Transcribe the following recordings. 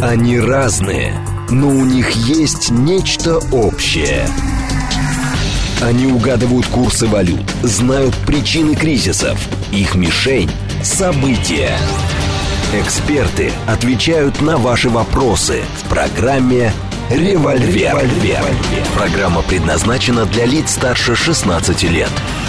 Они разные, но у них есть нечто общее. Они угадывают курсы валют, знают причины кризисов. Их мишень – события. Эксперты отвечают на ваши вопросы в программе «Револьвер». Программа предназначена для лиц старше 16 лет.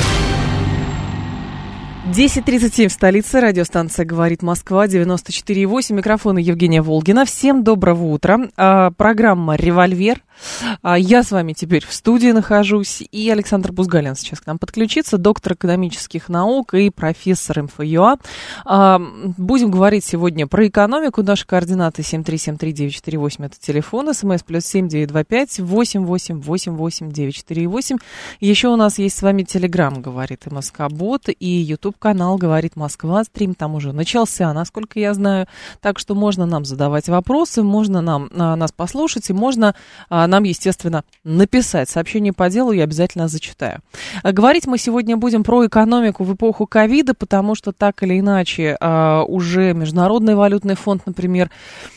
10:37 в столице. Радиостанция «Говорит Москва», 94,8. Микрофон Евгения Волгина. Всем доброго утра. Программа «Револьвер». Я с вами теперь в студии нахожусь. И Александр Бузгалин сейчас к нам подключится. Доктор экономических наук и профессор МФЮА. Будем говорить сегодня про экономику. Наши координаты 7373948. Это телефон. СМС +7 925 88 88 948. Еще у нас есть с вами Телеграм «Говорит МСК-бот» и YouTube-канал «Говорит Москва». Стрим там уже начался, насколько я знаю. Так что можно нам задавать вопросы, можно нас послушать, и можно нам, естественно, написать сообщение по делу, я обязательно зачитаю. Говорить мы сегодня будем про экономику в эпоху ковида, потому что так или иначе уже Международный валютный фонд, например,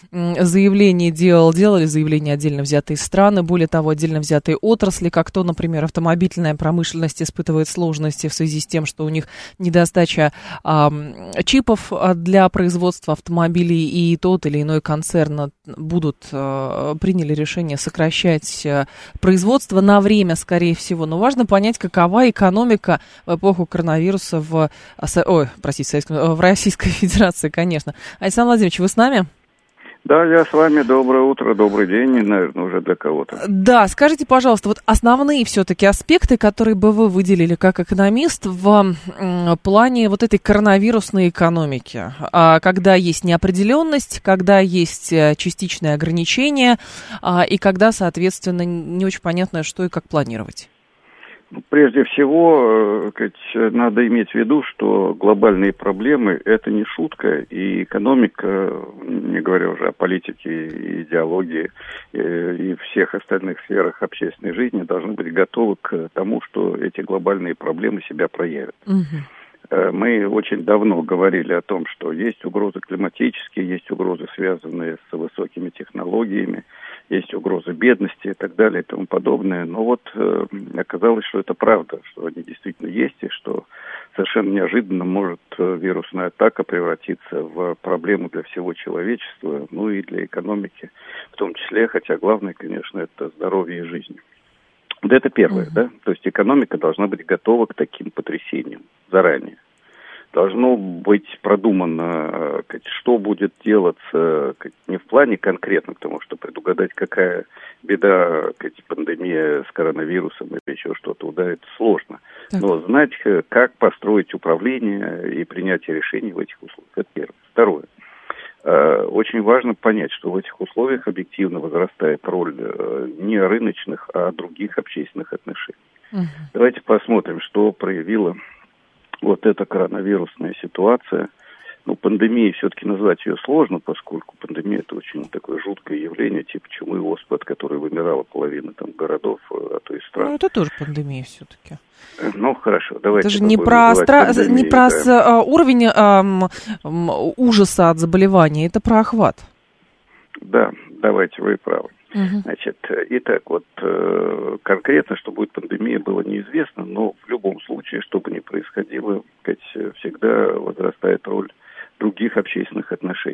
делали заявления отдельно взятые страны, более того, отдельно взятые отрасли, как то, например, автомобильная промышленность испытывает сложности в связи с тем, что у них недостача чипов для производства автомобилей, и тот или иной концерн приняли решение сокращать производство на время, скорее всего. Но важно понять, какова экономика в эпоху коронавируса в Российской Федерации, конечно. Александр Владимирович, вы с нами? Да, я с вами. Доброе утро, добрый день, наверное, уже для кого-то. Да, скажите, пожалуйста, вот основные все-таки аспекты, которые бы вы выделили как экономист в плане вот этой коронавирусной экономики, когда есть неопределенность, когда есть частичные ограничения, и когда, соответственно, не очень понятно, что и как планировать. Прежде всего, надо иметь в виду, что глобальные проблемы – это не шутка, и экономика, не говоря уже о политике, идеологии и всех остальных сферах общественной жизни, должны быть готовы к тому, что эти глобальные проблемы себя проявят. Мы очень давно говорили о том, что есть угрозы климатические, есть угрозы, связанные с высокими технологиями, есть угрозы бедности и так далее и тому подобное. Но вот оказалось, что это правда, что они действительно есть, и что совершенно неожиданно может вирусная атака превратиться в проблему для всего человечества, ну и для экономики в том числе, хотя главное, конечно, это здоровье и жизнь. Вот это первое, да? То есть экономика должна быть готова к таким потрясениям заранее. Должно быть продумано, что будет делаться не в плане конкретно, потому что предугадать, какая беда, пандемия с коронавирусом или еще что-то ударит, сложно. Так. Но знать, как построить управление и принятие решений в этих условиях. Это первое. Второе. Очень важно понять, что в этих условиях объективно возрастает роль не рыночных, а других общественных отношений. Давайте посмотрим, что проявила вот эта коронавирусная ситуация. Ну, пандемией все-таки назвать ее сложно, поскольку пандемия – это очень такое жуткое явление, типа чумы и оспы, от которой вымирала половина там городов, а то и стран. Ну, это тоже пандемия все-таки. Ну, хорошо, давайте. Это же не про уровень ужаса от заболевания, это про охват. Да, давайте, вы правы. Значит, итак, вот конкретно, что будет пандемия, было неизвестно, но в любом случае, что бы ни происходило, всегда возрастает роль других общественных отношений.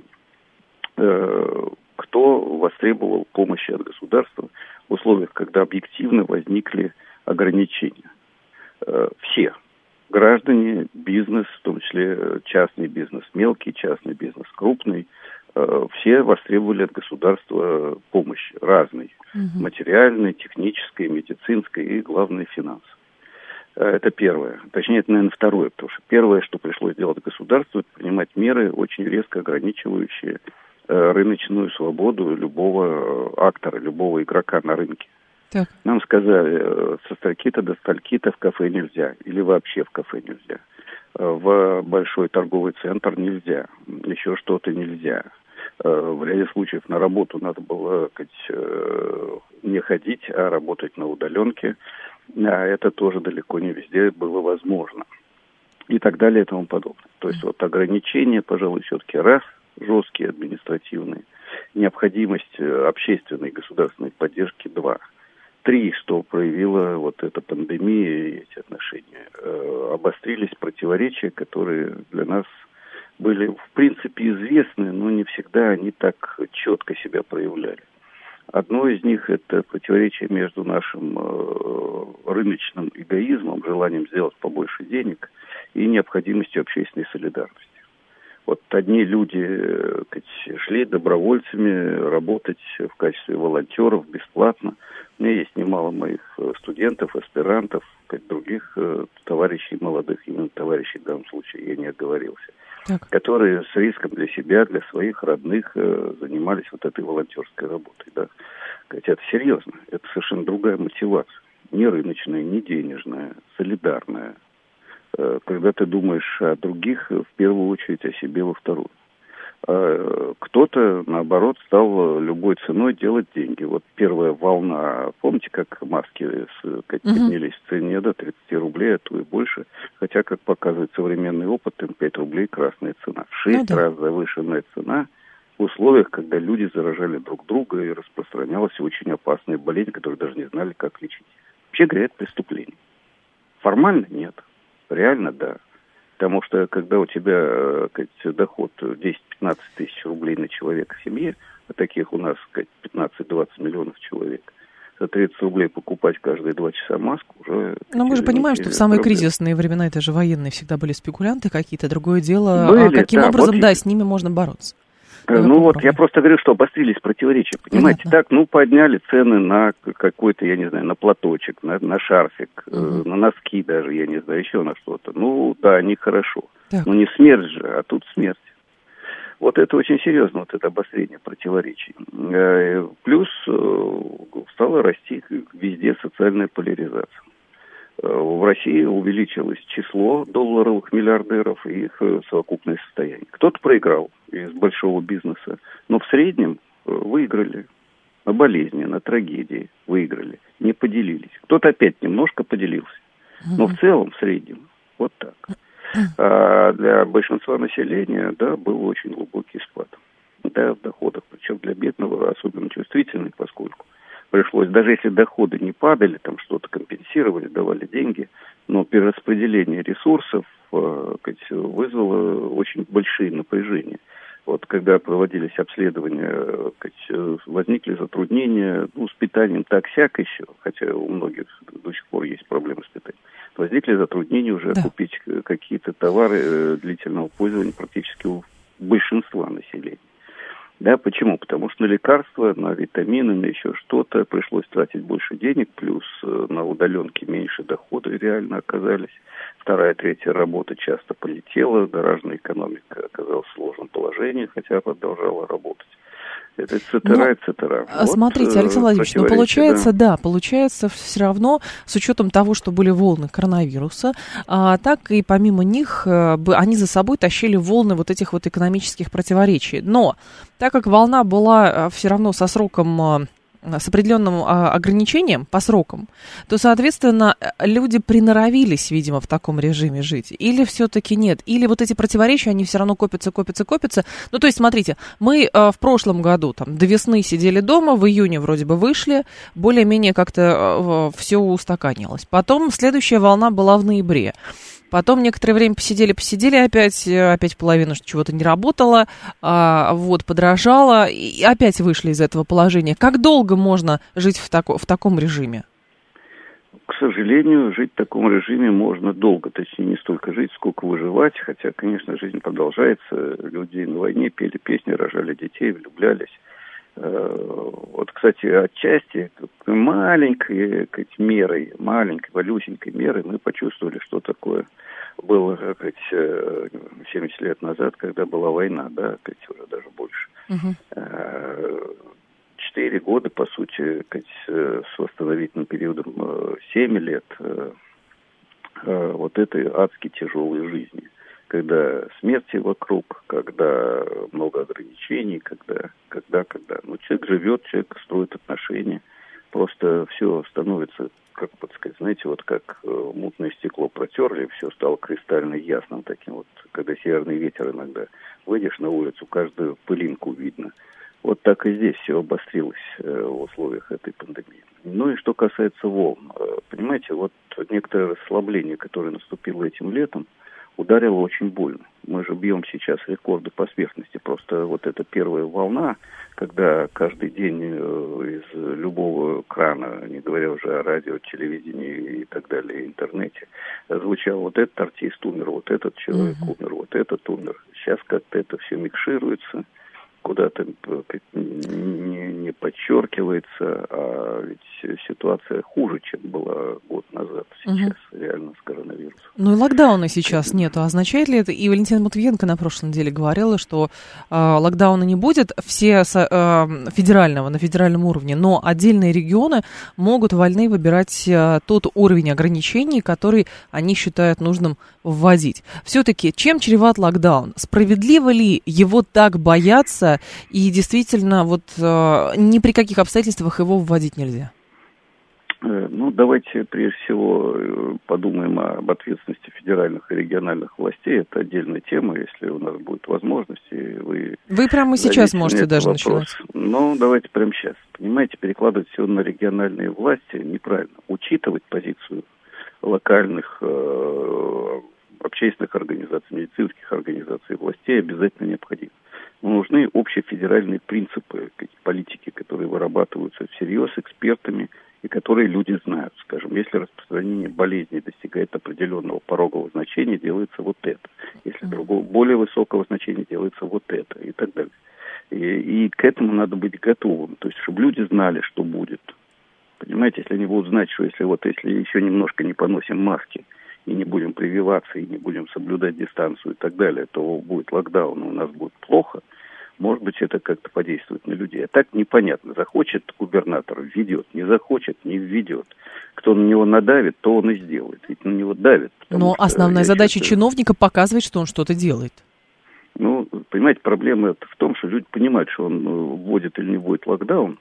Кто востребовал помощи от государства в условиях, когда объективно возникли ограничения? Все. Граждане, бизнес, в том числе частный бизнес, мелкий частный бизнес, крупный, все востребовали от государства помощи разной. Материальной, технической, медицинской и, главное, финансовой. Это первое. Точнее, это, наверное, второе. Потому что первое, что пришлось делать государству, это принимать меры, очень резко ограничивающие рыночную свободу любого актора, любого игрока на рынке. Так. Нам сказали, со стальки-то до стальки-то в кафе нельзя. Или вообще в кафе нельзя. В большой торговый центр нельзя. Еще что-то нельзя. В ряде случаев на работу надо было не ходить, а работать на удаленке. А это тоже далеко не везде было возможно. И так далее и тому подобное. То есть вот ограничения, пожалуй, все-таки жесткие административные. необходимость общественной и государственной поддержки 2. 3, что проявила вот эта пандемия и эти отношения. Обострились противоречия, которые для нас были, в принципе, известны, но не всегда они так четко себя проявляли. Одно из них – это противоречие между нашим рыночным эгоизмом, желанием сделать побольше денег, и необходимостью общественной солидарности. Вот одни люди шли добровольцами работать в качестве волонтеров бесплатно. У меня есть немало моих студентов, аспирантов, других товарищей молодых, именно товарищей в данном случае, я не оговорился, которые с риском для себя, для своих родных занимались вот этой волонтерской работой. Да. Это серьезно, это совершенно другая мотивация. Не рыночная, не денежная, солидарная. Когда ты думаешь о других, в первую очередь о себе во вторую. Кто-то, наоборот, стал любой ценой делать деньги. Вот первая волна, помните, как маски поднялись в цене до 30 рублей, а то и больше. Хотя, как показывает современный опыт, им 5 рублей красная цена. В 6 раз завышенная цена в условиях, когда люди заражали друг друга и распространялась очень опасная болезнь, которую даже не знали, как лечить. Вообще говоря, это преступление. Формально нет. Реально, да. Потому что, когда у тебя доход 10-15 тысяч рублей на человека в семье, а таких у нас 15-20 миллионов человек, за 30 рублей покупать каждые 2 часа маску уже... Но мы же понимаем, что в самые кризисные времена, это же военные всегда были спекулянты какие-то, другое дело, каким образом, с ними можно бороться. Я просто говорю, что обострились противоречия, понимаете? Понятно. Так, подняли цены на какой-то, я не знаю, на платочек, на шарфик, на носки даже, я не знаю, еще на что-то. Они хорошо. Так. Но не смерть же, а тут смерть. Вот это очень серьезно, вот это обострение противоречий. Плюс стала расти везде социальная поляризация. В России увеличилось число долларовых миллиардеров и их совокупное состояние. Кто-то проиграл из большого бизнеса, но в среднем выиграли. На болезни, на трагедии выиграли, не поделились. Кто-то опять немножко поделился, но в целом, в среднем, вот так. А для большинства населения, был очень глубокий спад. В доходах, причем для бедного особенно чувствительный, поскольку пришлось, даже если доходы не падали, там что-то компенсировали, давали деньги, но перераспределение ресурсов вызвало очень большие напряжения. Вот когда проводились обследования, возникли затруднения, с питанием так-сяк еще, хотя у многих до сих пор есть проблемы с питанием. Возникли затруднения уже купить какие-то товары длительного пользования практически у большинства населения. Да, почему? Потому что на лекарства, на витамины, на еще что-то пришлось тратить больше денег, плюс на удаленке меньше доходы реально оказались. Вторая, третья работа часто полетела, гаражная экономика оказалась в сложном положении, хотя продолжала работать. Это цитера. Смотрите, Александр Владимирович, получается все равно, с учетом того, что были волны коронавируса, так и помимо них, они за собой тащили волны вот этих вот экономических противоречий. Но так как волна была все равно со сроком, с определенным ограничением по срокам, то, соответственно, люди приноровились, видимо, в таком режиме жить. Или все-таки нет? Или вот эти противоречия, они все равно копятся. Ну, то есть, смотрите, мы в прошлом году до весны сидели дома, в июне вроде бы вышли, более-менее как-то все устаканилось. Потом следующая волна была в ноябре. Потом некоторое время посидели, опять половина чего-то не работала, подорожало, и опять вышли из этого положения. Как долго можно жить в таком режиме? К сожалению, жить в таком режиме можно долго, точнее не столько жить, сколько выживать, хотя, конечно, жизнь продолжается, люди на войне пели песни, рожали детей, влюблялись. Кстати, отчасти маленькой малюсенькой мерой мы почувствовали, что такое было 70 лет назад, когда была война, уже даже больше. 4 года, по сути, с восстановительным периодом 7 лет вот этой адски тяжелой жизни. Когда смерти вокруг, когда много ограничений, когда. Человек живет, человек строит отношения. Просто все становится, как мутное стекло протерли, все стало кристально ясным таким вот. Когда северный ветер иногда выйдешь на улицу, каждую пылинку видно. Вот так и здесь все обострилось в условиях этой пандемии. Ну и что касается волн. Понимаете, вот некоторое расслабление, которое наступило этим летом, ударило очень больно. Мы же бьем сейчас рекорды по смертности. Просто вот эта первая волна, когда каждый день из любого крана, не говоря уже о радио, телевидении и так далее, интернете, звучал: вот этот артист умер, вот этот человек умер, вот этот умер. Сейчас как-то это все микшируется, куда-то не подчеркивается, а ведь ситуация хуже, чем была год назад сейчас, реально, с коронавирусом. Ну и локдауна сейчас нету. Означает ли это, и Валентина Матвиенко на прошлой неделе говорила, что локдауна не будет все на федеральном уровне, но отдельные регионы могут вольны выбирать тот уровень ограничений, который они считают нужным вводить. Все-таки чем чреват локдаун? Справедливо ли его так бояться, и действительно вот ни при каких обстоятельствах его вводить нельзя? Ну, давайте прежде всего подумаем об ответственности федеральных и региональных властей. Это отдельная тема, если у нас будет возможность. Вы прямо сейчас можете даже начинать. Ну, давайте прямо сейчас. Понимаете, перекладывать все на региональные власти неправильно. Учитывать позицию локальных общественных организаций, медицинских организаций, властей обязательно необходимо. Но нужны общефедеральные принципы политики, которые вырабатываются всерьез экспертами и которые люди знают. Скажем, если распространение болезни достигает определенного порогового значения, делается вот это. Если другого, более высокого значения, делается вот это и так далее. И к этому надо быть готовым. То есть, чтобы люди знали, что будет. Понимаете, если они будут знать, что если еще немножко не поносим маски, и не будем прививаться, и не будем соблюдать дистанцию и так далее, то будет локдаун, и у нас будет плохо, может быть, это как-то подействует на людей. А так непонятно. Захочет губернатор — введет, не захочет — не введет. Кто на него надавит, то он и сделает. Ведь на него давит. Но основная задача чиновника — показывать, что он что-то делает. Ну, понимаете, проблема в том, что люди понимают, что он вводит или не вводит локдаун,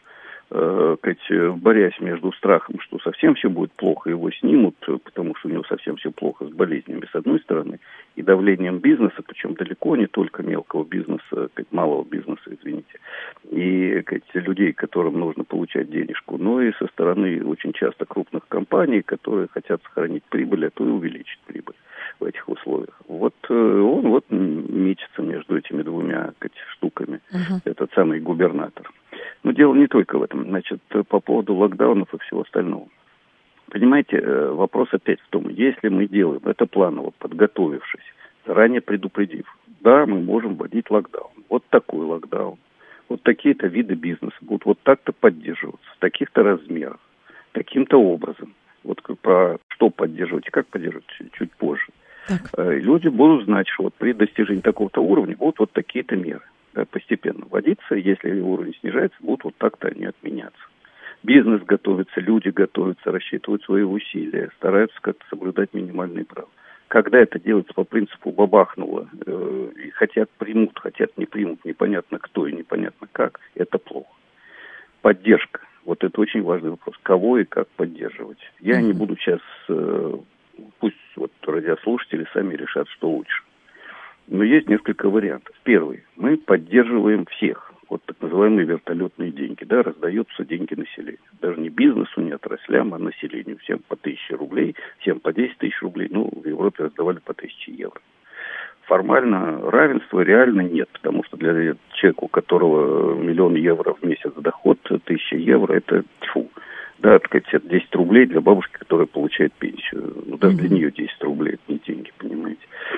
борясь между страхом, что совсем все будет плохо, его снимут, потому что у него совсем все плохо с болезнями, с одной стороны, и давлением бизнеса, причем далеко не только мелкого бизнеса, малого бизнеса, извините, и людей, которым нужно получать денежку, но и со стороны очень часто крупных компаний, которые хотят сохранить прибыль, а то и увеличить прибыль в этих условиях. Вот он мечется между этими двумя штуками, этот самый губернатор. Но дело не только в этом. Значит, по поводу локдаунов и всего остального. Понимаете, вопрос опять в том, если мы делаем это планово, подготовившись, заранее предупредив, да, мы можем вводить локдаун. Вот такой локдаун. Вот такие-то виды бизнеса будут вот так-то поддерживаться, в таких-то размерах, таким-то образом. Вот про что поддерживать и как поддерживать чуть позже. Так. Люди будут знать, что вот при достижении такого-то уровня будут вот такие-то меры. Постепенно вводиться, если уровень снижается, будут вот так-то они отменяться. Бизнес готовится, люди готовятся, рассчитывают свои усилия, стараются как-то соблюдать минимальные права. Когда это делается по принципу бабахнуло, и хотят примут, хотят не примут, непонятно кто и непонятно как, это плохо. Поддержка. Вот это очень важный вопрос. Кого и как поддерживать. Я не буду сейчас, пусть вот радиослушатели сами решат, что лучше. Но есть несколько вариантов. Первый. Мы поддерживаем всех. Вот так называемые вертолетные деньги. Да, раздаются деньги населению. Даже не бизнесу, не отраслям, а населению. Всем по 1000 рублей, всем по 10 тысяч рублей. Ну, в Европе раздавали по 1000 евро. Формально равенства реально нет, потому что для человека, у которого 1 000 000 евро в месяц доход, 1000 евро, это тьфу. Да, так сказать, это 10 рублей для бабушки, которая получает пенсию. Ну, даже для нее 10 рублей, это не деньги, понимаете.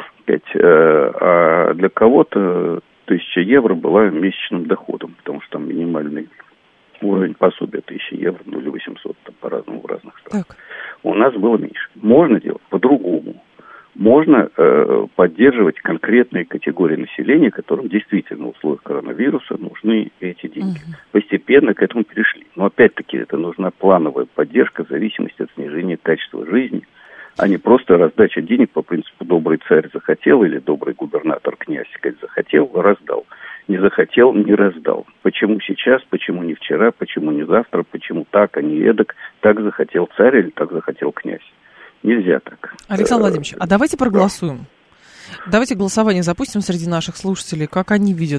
А для кого-то 1000 евро была месячным доходом, потому что там минимальный уровень пособия 1000 евро, ну или 800, там по-разному в разных странах. Так. У нас было меньше. Можно делать по-другому. Можно поддерживать конкретные категории населения, которым действительно в условиях коронавируса нужны эти деньги. Постепенно к этому перешли. Но опять-таки это нужна плановая поддержка в зависимости от снижения качества жизни, а не просто раздача денег по принципу «добрый царь захотел» или «добрый губернатор, князь, захотел, раздал». Не захотел, не раздал. Почему сейчас, почему не вчера, почему не завтра, почему так, а не эдак, так захотел царь или так захотел князь. Нельзя так. Александр Владимирович, а давайте проголосуем. Давайте голосование запустим среди наших слушателей. Как они видят,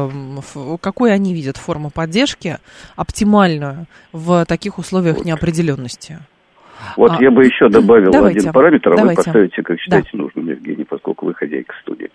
какой они видят форму поддержки оптимальную в таких условиях неопределенности? Вот я бы еще добавил один параметр, а вы поставите, как считаете нужным, Евгений, поскольку вы хозяйка студии.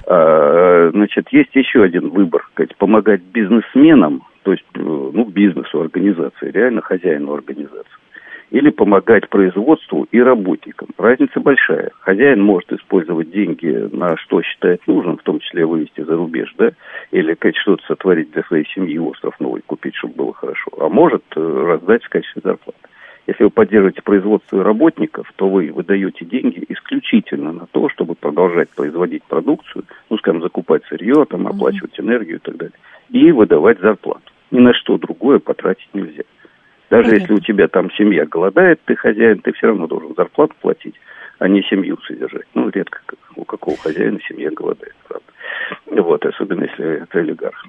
Значит, есть еще один выбор, помогать бизнесменам, то есть бизнесу, организации, реально хозяину организации. Или помогать производству и работникам. Разница большая. Хозяин может использовать деньги на что считает нужным, в том числе вывести за рубеж, да, или что-то сотворить для своей семьи, остров новый купить, чтобы было хорошо. А может раздать в качестве зарплаты. Если вы поддерживаете производство и работников, то вы выдаете деньги исключительно на то, чтобы продолжать производить продукцию, скажем, закупать сырье, оплачивать энергию и так далее, и выдавать зарплату. Ни на что другое потратить нельзя. Даже если у тебя там семья голодает, ты хозяин, ты все равно должен зарплату платить, а не семью содержать. Редко у какого хозяина семья голодает, правда. Особенно если это олигарх.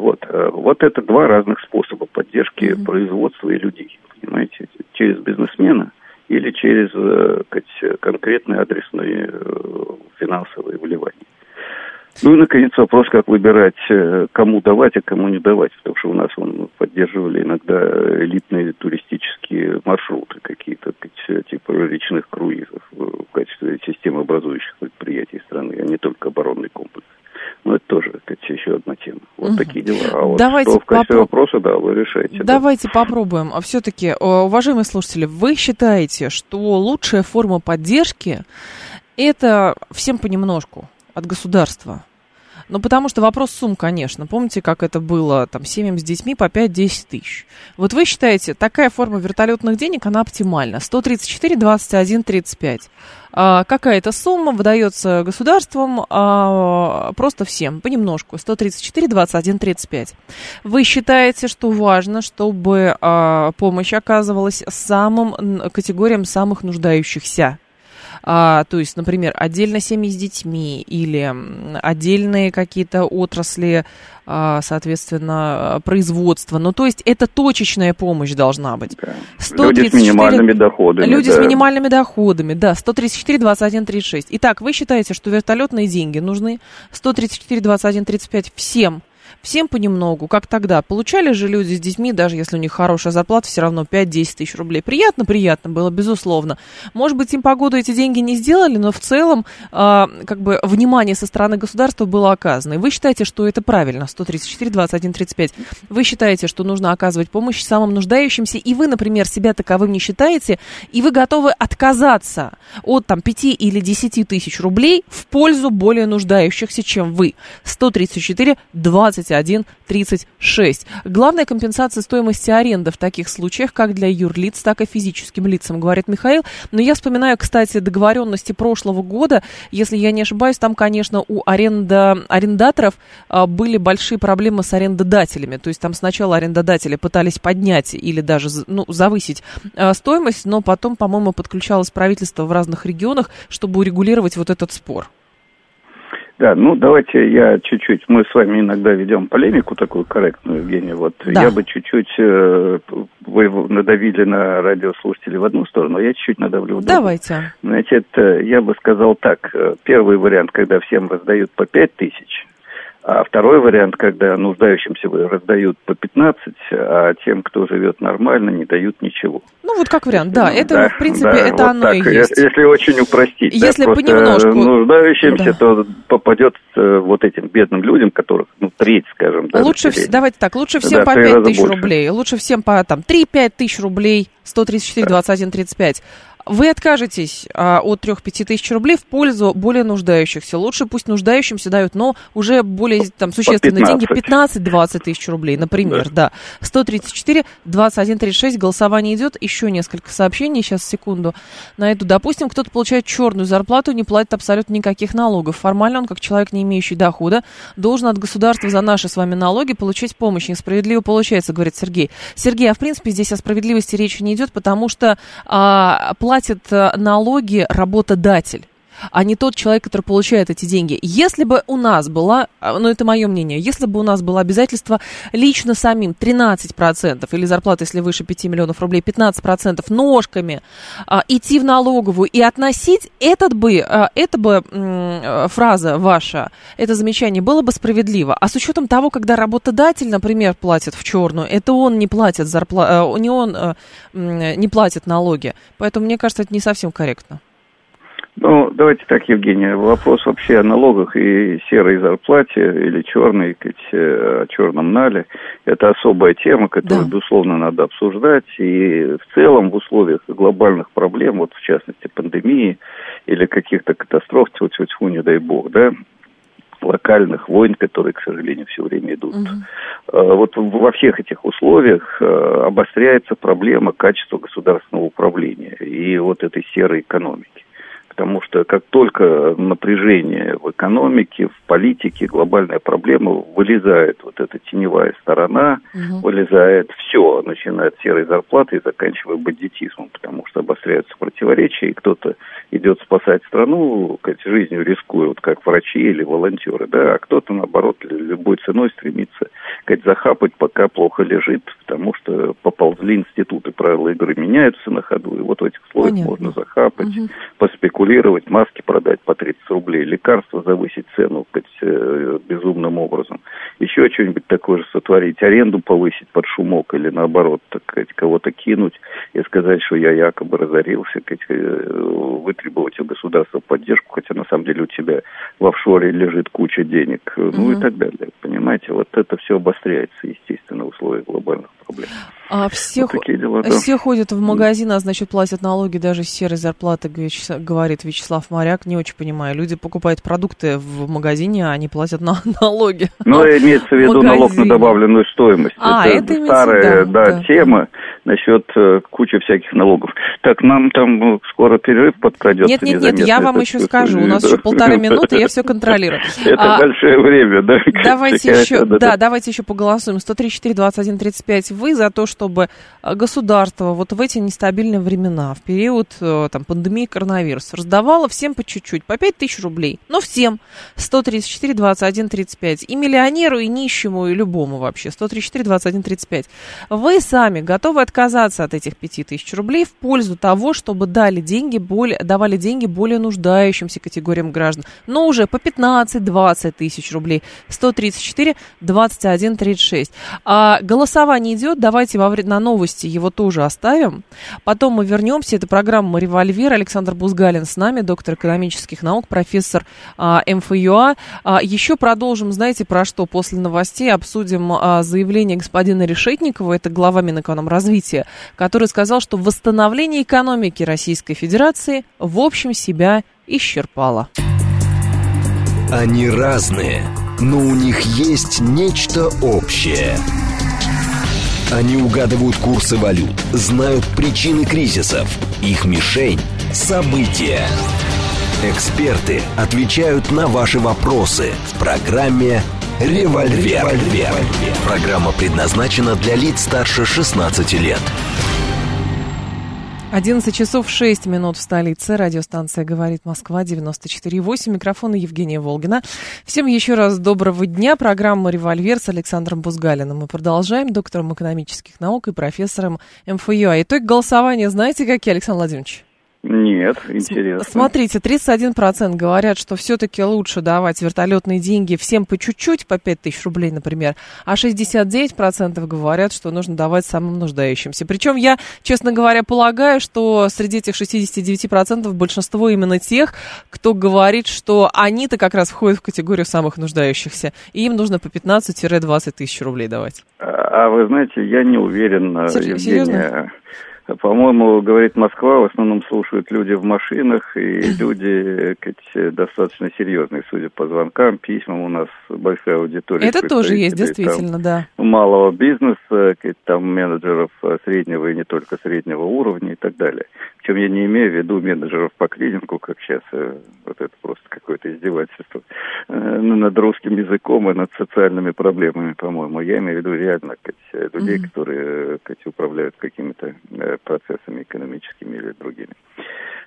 Вот это два разных способа поддержки производства и людей. Понимаете, через бизнесмена или через конкретные адресные финансовые вливания. И, наконец, вопрос, как выбирать, кому давать, а кому не давать. Потому что у нас поддерживали иногда элитные туристические маршруты какие-то, типа речных круизов в качестве системообразующих предприятий страны, а не только оборонный комплекс. Это тоже, еще одна тема. Такие дела. А давайте что в качестве вопроса, вы решаете. Давайте попробуем. Все-таки, уважаемые слушатели, вы считаете, что лучшая форма поддержки – это всем понемножку от государства? Потому что вопрос сумм, конечно. Помните, как это было семьям с детьми по 5-10 тысяч? Вот вы считаете, такая форма вертолетных денег, она оптимальна? 134, 21, 35. Какая-то сумма выдается государством просто всем, понемножку. 134, 21, 35. Вы считаете, что важно, чтобы помощь оказывалась самым категориям самых нуждающихся? То есть, например, отдельно семьи с детьми или отдельные какие-то отрасли, соответственно, производства. То есть это точечная помощь должна быть. 134, люди с минимальными доходами. Люди с минимальными доходами, 134, 21, 36. Итак, вы считаете, что вертолетные деньги нужны 134, 21, 35 всем? Всем понемногу, как тогда. Получали же люди с детьми, даже если у них хорошая зарплата, все равно 5-10 тысяч рублей. Приятно было, безусловно. Может быть, им погоду эти деньги не сделали, но в целом, внимание со стороны государства было оказано. И вы считаете, что это правильно, 134, 21, 35. Вы считаете, что нужно оказывать помощь самым нуждающимся, и вы, например, себя таковым не считаете, и вы готовы отказаться от 5 или 10 тысяч рублей в пользу более нуждающихся, чем вы. 134, 21, 36. Главная компенсация стоимости аренды в таких случаях, как для юрлиц, так и физическим лицам, говорит Михаил. Но я вспоминаю, кстати, договоренности прошлого года. Если я не ошибаюсь, там, конечно, у арендаторов были большие проблемы с арендодателями. То есть там сначала арендодатели пытались поднять или даже завысить стоимость, но потом, по-моему, подключалось правительство в разных регионах, чтобы урегулировать этот спор. Да, давайте я чуть-чуть, мы с вами иногда ведем полемику такую корректную, Евгения, я бы чуть-чуть, вы надавили на радиослушателей в одну сторону, а я чуть-чуть надавлю в другую. Давайте. Значит, я бы сказал так, первый вариант, когда всем раздают по 5 тысяч, а второй вариант, когда нуждающимся раздают по 15, а тем, кто живет нормально, не дают ничего. Как вариант, это, в принципе, это оно и есть. Если очень упростить. Если понемножку. Нуждающимся, то попадет этим бедным людям, которых, треть, скажем. Лучше, давайте так, лучше всем по 5 тысяч рублей, лучше всем по 3-5 тысяч рублей, 134, 21, 35. Вы откажетесь от 3-5 тысяч рублей в пользу более нуждающихся. Лучше пусть нуждающимся дают, но уже более существенные деньги, 15-20 тысяч рублей, например, да. 134, 21, 36, голосование идет, еще несколько сообщений, сейчас, секунду, найду. Допустим, кто-то получает черную зарплату, не платит абсолютно никаких налогов. Формально он, как человек, не имеющий дохода, должен от государства за наши с вами налоги получать помощь. Несправедливо получается, говорит Сергей. Сергей, в принципе, здесь о справедливости речи не идет, потому что платит налоги работодатель. а не тот человек, который получает эти деньги. Если бы у нас была, ну это мое мнение, если бы у нас было обязательство лично самим 13% или зарплата, если выше 5 миллионов рублей, 15% ножками идти в налоговую и относить, эта бы фраза ваша, это замечание было бы справедливо. А с учетом того, когда работодатель, например, платит в черную, это он не платит не платит налоги. Поэтому, мне кажется, это не совсем корректно. Ну, давайте так, Евгения, вопрос вообще о налогах и серой зарплате или черной, о черном нале, это особая тема, которую, безусловно, надо обсуждать, и в целом в условиях глобальных проблем, вот в частности пандемии или каких-то катастроф, тьфу-тьфу-тьфу, не дай бог, да, локальных войн, которые, к сожалению, все время идут. Вот во всех этих условиях обостряется проблема качества государственного управления и вот этой серой экономики. Потому что как только напряжение в экономике, в политике, глобальная проблема, вылезает вот эта теневая сторона, вылезает все, начиная от серой зарплаты и заканчивая бандитизмом, потому что обостряются противоречия, и кто-то идет спасать страну, жизнью рискуя, вот как врачи или волонтеры, да, а кто-то, наоборот, любой ценой стремится, захапать, пока плохо лежит, потому что поползли институты, правила игры меняются на ходу, и вот в этих условиях можно захапать, поспекулировать, маски продать по 30 рублей, лекарства завысить цену безумным образом, еще что-нибудь такое же сотворить, аренду повысить под шумок или наоборот, кого-то кинуть и сказать, что я якобы разорился, вытребовать у государства поддержку, хотя на самом деле у тебя в офшоре лежит куча денег, ну и так далее. Понимаете, вот это все обостряется, естественно, в условиях глобальных проблем. Все ходят в магазин, а значит платят налоги даже с серой зарплаты, говорит Вячеслав Моряк. Не очень понимаю. Люди покупают продукты в магазине, а они платят налоги. Ну, имеется в виду налог на добавленную стоимость. Это старая тема насчет кучи всяких налогов. Так, нам там скоро перерыв подкрадется. Нет, я вам еще скажу. У нас еще 1,5 минуты, я все контролирую. Это большое время, да? Давайте еще поголосуем. 134-21-35. Вы за то, чтобы государство вот в эти нестабильные времена, в период пандемии коронавируса, раздавало всем по чуть-чуть, по 5 тысяч рублей. Но всем. 134-21-35. И миллионеру, и нищему, и любому вообще. 134-21-35. Вы сами готовы отказаться от этих 5 тысяч рублей в пользу того, чтобы давали деньги более нуждающимся категориям граждан. Но уже по 15-20 тысяч рублей. 134-21-36. Голосование идет. Давайте на новости его тоже оставим. Потом мы вернемся. Это программа «Револьвер». Александр Бузгалин с нами, доктор экономических наук, профессор МФЮА. Еще продолжим, знаете, про что? После новостей обсудим заявление господина Решетникова, это глава Минэкономразвития, который сказал, что восстановление экономики Российской Федерации в общем себя исчерпало. Они разные, но у них есть нечто общее. Они угадывают курсы валют, знают причины кризисов. Их мишень – события. Эксперты отвечают на ваши вопросы в программе «Револьвер». Программа предназначена для лиц старше 16 лет. 11 часов 6 минут в столице. Радиостанция «Говорит Москва», 94,8. Микрофон Евгения Волгина. Всем еще раз доброго дня. Программа «Револьвер» с Александром Бузгалиным. Мы продолжаем. Доктором экономических наук и профессором МФЮА. Итог голосования знаете какие, Александр Владимирович? Нет, интересно. Смотрите, 31% говорят, что все-таки лучше давать вертолетные деньги всем по чуть-чуть, по 5 тысяч рублей, например, а 69% говорят, что нужно давать самым нуждающимся. Причем я, честно говоря, полагаю, что среди этих 69% большинство именно тех, кто говорит, что они-то как раз входят в категорию самых нуждающихся, и им нужно по 15-20 тысяч рублей давать. А вы знаете, я не уверен, Евгения. Серьезно? По-моему, говорит Москва, в основном слушают люди в машинах, и люди достаточно серьезные, судя по звонкам, письмам, у нас большая аудитория. Это тоже есть, действительно, да. Малого бизнеса, там менеджеров среднего и не только среднего уровня и так далее. Причем я не имею в виду менеджеров по клинингу, как сейчас, вот это просто какое-то издевательство над русским языком и над социальными проблемами, по-моему. Я имею в виду реально людей, которые управляют какими-то процессами экономическими или другими.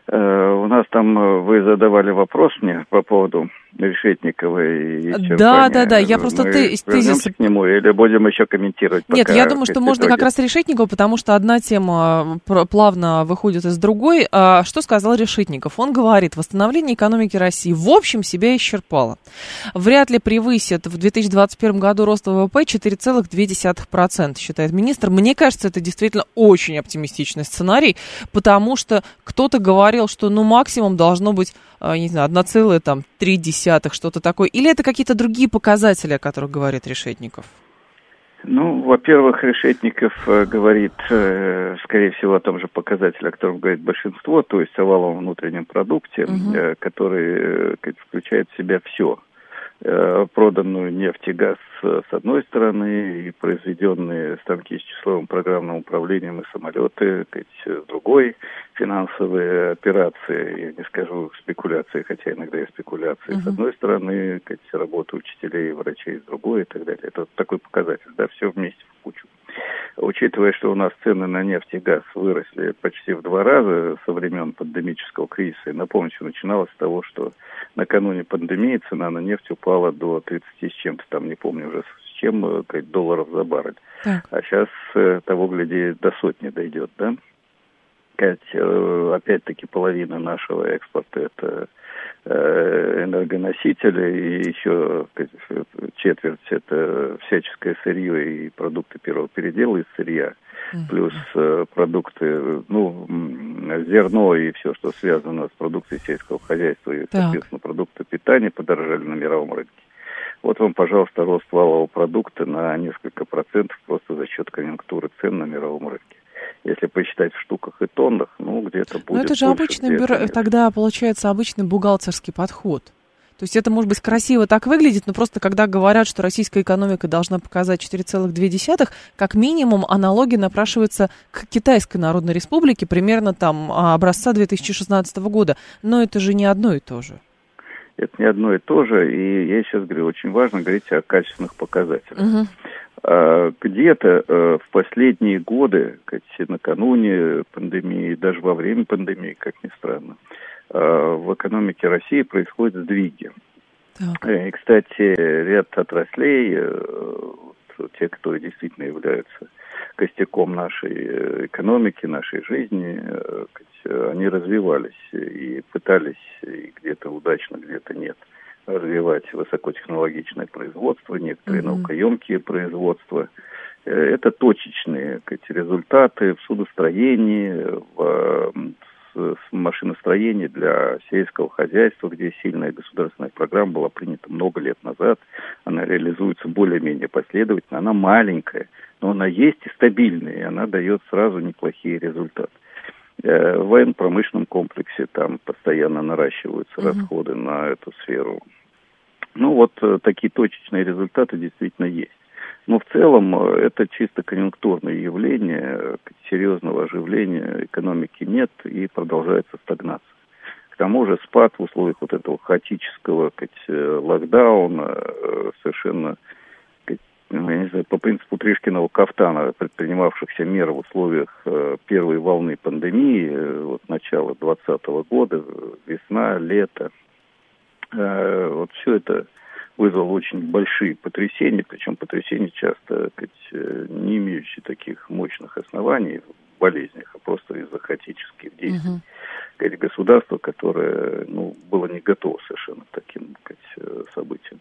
У нас там вы задавали вопрос мне по поводу Решетникова и Да, я просто вернемся к нему или будем еще комментировать? Нет, я думаю, что можно как раз Решетникова, потому что одна тема плавно выходит из другой. Что сказал Решетников? Он говорит, восстановление экономики России в общем себя исчерпало. Вряд ли превысит в 2021 году рост ВВП 4,2%, считает министр. Мне кажется, это действительно очень оптимистичный сценарий, потому что кто-то говорил, что максимум должно быть, не знаю, 1,3, что-то такое. Или это какие-то другие показатели, о которых говорит Решетников? Во-первых, Решетников говорит, скорее всего, о том же показателе, о котором говорит большинство, то есть о валовом внутреннем продукте, который включает в себя все. Проданную нефть и газ с одной стороны, и произведенные станки с числовым программным управлением и самолеты с другой, финансовые операции, я не скажу спекуляции, хотя иногда и спекуляции, с одной стороны, работа учителей и врачей с другой и так далее. Это такой показатель, все вместе в кучу. Учитывая, что у нас цены на нефть и газ выросли почти в 2 раза со времен пандемического кризиса, и напомню, что начиналось с того, что накануне пандемии цена на нефть упала до 30 с чем-то, не помню уже с чем, долларов за баррель. Так. А сейчас, того гляди, до 100 дойдет, да? Опять-таки половина нашего экспорта – это энергоносители, и еще четверть – это всяческое сырье и продукты первого передела из сырья, плюс продукты, зерно и все, что связано с продукцией сельского хозяйства, и, соответственно, продукты питания подорожали на мировом рынке. Вот вам, пожалуйста, рост валового продукта на несколько процентов просто за счет конъюнктуры цен на мировом рынке. Если посчитать в штуках и тоннах, где-то будет. Но это же обычный, тогда получается обычный бухгалтерский подход. То есть это, может быть, красиво так выглядит, но просто когда говорят, что российская экономика должна показать 4,2, как минимум аналогии напрашиваются к Китайской Народной Республике, примерно образца 2016 года. Но это же не одно и то же. Это не одно и то же, и я сейчас говорю, очень важно говорить о качественных показателях. Где-то в последние годы, накануне пандемии, даже во время пандемии, как ни странно, в экономике России происходят сдвиги. Так. И, кстати, ряд отраслей, те, которые действительно являются костяком нашей экономики, нашей жизни, они развивались и пытались, и где-то удачно, где-то нет, развивать высокотехнологичное производство, некоторые наукоемкие производства. Это точечные результаты в судостроении, в машиностроении для сельского хозяйства, где сильная государственная программа была принята много лет назад. Она реализуется более-менее последовательно. Она маленькая, но она есть и стабильная, и она дает сразу неплохие результаты. В военно-промышленном комплексе там постоянно наращиваются расходы на эту сферу. Такие точечные результаты действительно есть. Но в целом это чисто конъюнктурное явление, серьезного оживления экономики нет и продолжается стагнация. К тому же спад в условиях этого хаотического локдауна совершенно, по принципу Тришкиного кафтана, предпринимавшихся мер в условиях первой волны пандемии, начала 2020 года, весна, лето, все это вызвало очень большие потрясения, причем потрясения часто не имеющие таких мощных оснований в болезнях, а просто из-за хаотических действий. Государство, которое было не готово совершенно к таким событиям.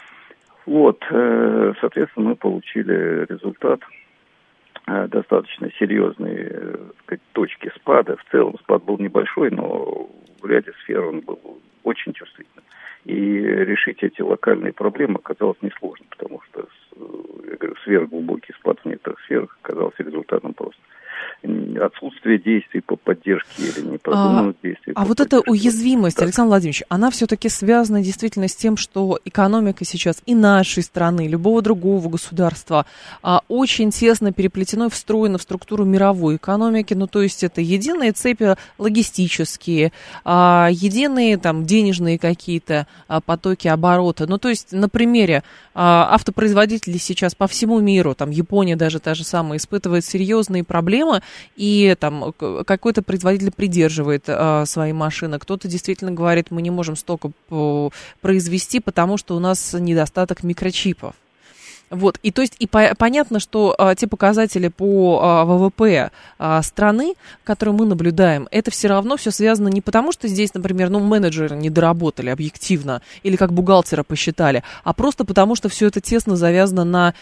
Соответственно, мы получили результат, достаточно серьезные точки спада. В целом спад был небольшой, но в ряде сфер он был очень чувствительным. И решить эти локальные проблемы оказалось несложно, потому что, я говорю, сверхглубокий спад в некоторых сферах оказался результатом просто отсутствие действий по поддержке или непродуманных действий. А вот эта уязвимость, Александр Владимирович, она все-таки связана действительно с тем, что экономика сейчас и нашей страны, и любого другого государства очень тесно переплетена и встроена в структуру мировой экономики. То есть это единые цепи логистические, единые денежные какие-то потоки оборота. То есть на примере автопроизводителей сейчас по всему миру, Япония даже та же самая, испытывает серьезные проблемы, и там какой-то производитель придерживает свои машины, кто-то действительно говорит, мы не можем столько произвести, потому что у нас недостаток микрочипов. Вот, и то есть, понятно, что те показатели по ВВП страны, которые мы наблюдаем, это все равно все связано не потому, что здесь, например, менеджеры не доработали объективно, или как бухгалтера посчитали, а просто потому, что все это тесно завязано на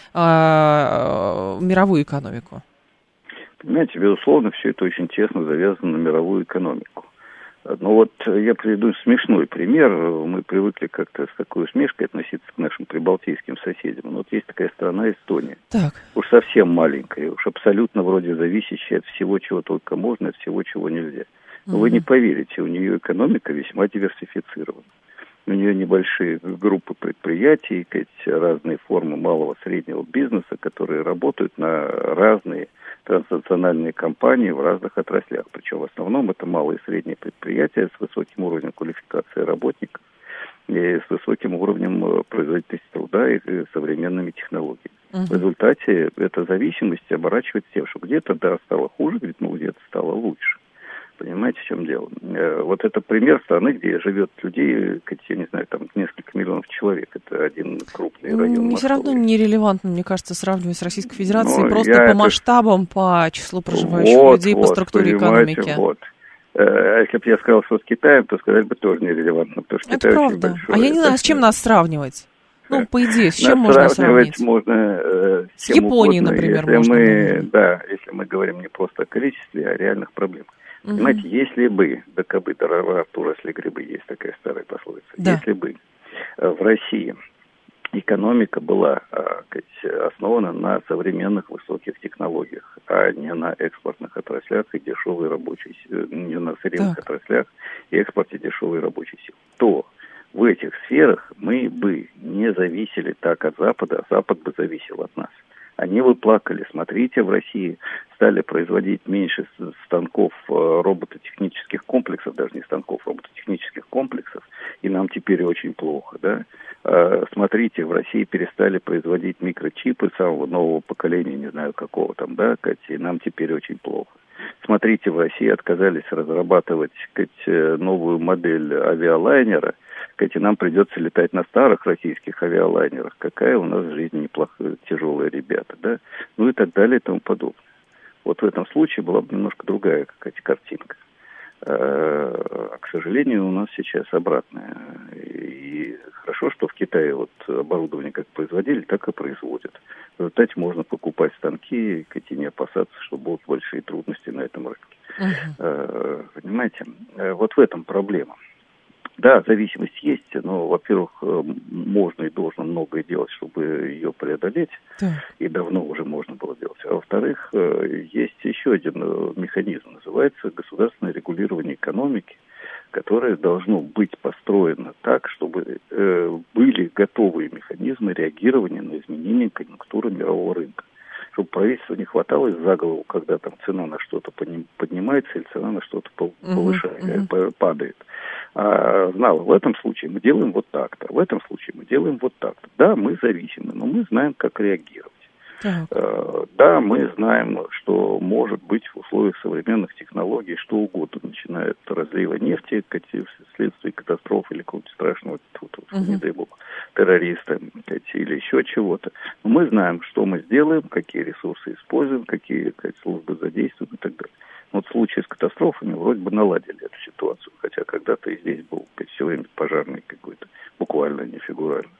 мировую экономику. Понимаете, безусловно, все это очень тесно завязано на мировую экономику. Но вот я приведу смешной пример. Мы привыкли как-то с такой усмешкой относиться к нашим прибалтийским соседям. Но вот есть такая страна Эстония. Так. Уж совсем маленькая, уж абсолютно вроде зависящая от всего, чего только можно, от всего, чего нельзя. Но вы не поверите, у нее экономика весьма диверсифицирована. У нее небольшие группы предприятий, разные формы малого среднего бизнеса, которые работают на разные транснациональные компании в разных отраслях. Причем в основном это малые и средние предприятия с высоким уровнем квалификации работников и с высоким уровнем производительности труда и современными технологиями. В результате эта зависимость оборачивается тем, что где-то стало хуже, где-то стало лучше. Понимаете, в чем дело? Вот это пример страны, где живет людей, я не знаю, там несколько миллионов человек. Это один крупный район Москвы. Все равно нерелевантно, мне кажется, сравнивать с Российской Федерацией просто по масштабам, по числу проживающих людей, по структуре экономики. Вот. А если бы я сказал, что с Китаем, то сказать бы тоже нерелевантно, потому что Китай очень большой. А я не знаю, с чем нас сравнивать? По идее, с чем можно сравнивать? Можно с Японией, например, если мы говорим не просто о количестве, а о реальных проблемах. Понимаете, если бы, дрова росли грибы, есть такая старая пословица, если бы в России экономика была основана на современных высоких технологиях, а не на экспортных отраслях и дешевой рабочей силе, не на сырьевых отраслях и экспорте дешевой рабочей силы, то в этих сферах мы бы не зависели так от Запада, а Запад бы зависел от нас. Они бы плакали, смотрите, в России стали производить меньше станков робототехнических комплексов, даже не станков, робототехнических комплексов, и нам теперь очень плохо, да. Смотрите, в России перестали производить микрочипы самого нового поколения, не знаю какого там, да, и нам теперь очень плохо. Смотрите, в России отказались разрабатывать, новую модель авиалайнера, и нам придется летать на старых российских авиалайнерах. Какая у нас жизнь неплохая, тяжелая, ребята, да? И так далее и тому подобное. Вот в этом случае была бы немножко другая какая-то картинка. А, к сожалению, у нас сейчас обратное. И хорошо, что в Китае оборудование как производили, так и производят. В результате можно покупать станки и не опасаться, что будут большие трудности на этом рынке. Понимаете? Вот в этом проблема. Да, зависимость есть, но, во-первых, можно и должно многое делать, чтобы ее преодолеть, и давно уже можно было делать. А во-вторых, есть еще один механизм, называется государственное регулирование экономики, которое должно быть построено так, чтобы были готовые механизмы реагирования на изменения конъюнктуры мирового рынка. Чтобы правительству не хваталось за голову, когда там цена на что-то поднимается или цена на что-то падает. А знала, в этом случае мы делаем вот так-то, в этом случае мы делаем вот так-то. Да, мы зависимы, но мы знаем, как реагировать. Да, мы знаем, что может быть в условиях современных технологий что угодно, начиная от разлива нефти, вследствие катастроф или какого-то страшного, не дай бог, террориста или еще чего-то. Но мы знаем, что мы сделаем, какие ресурсы используем, какие службы задействуем и так далее. Вот в случае с катастрофами вроде бы наладили эту ситуацию, хотя когда-то и здесь был все время пожарный какой-то, буквально, не фигурально,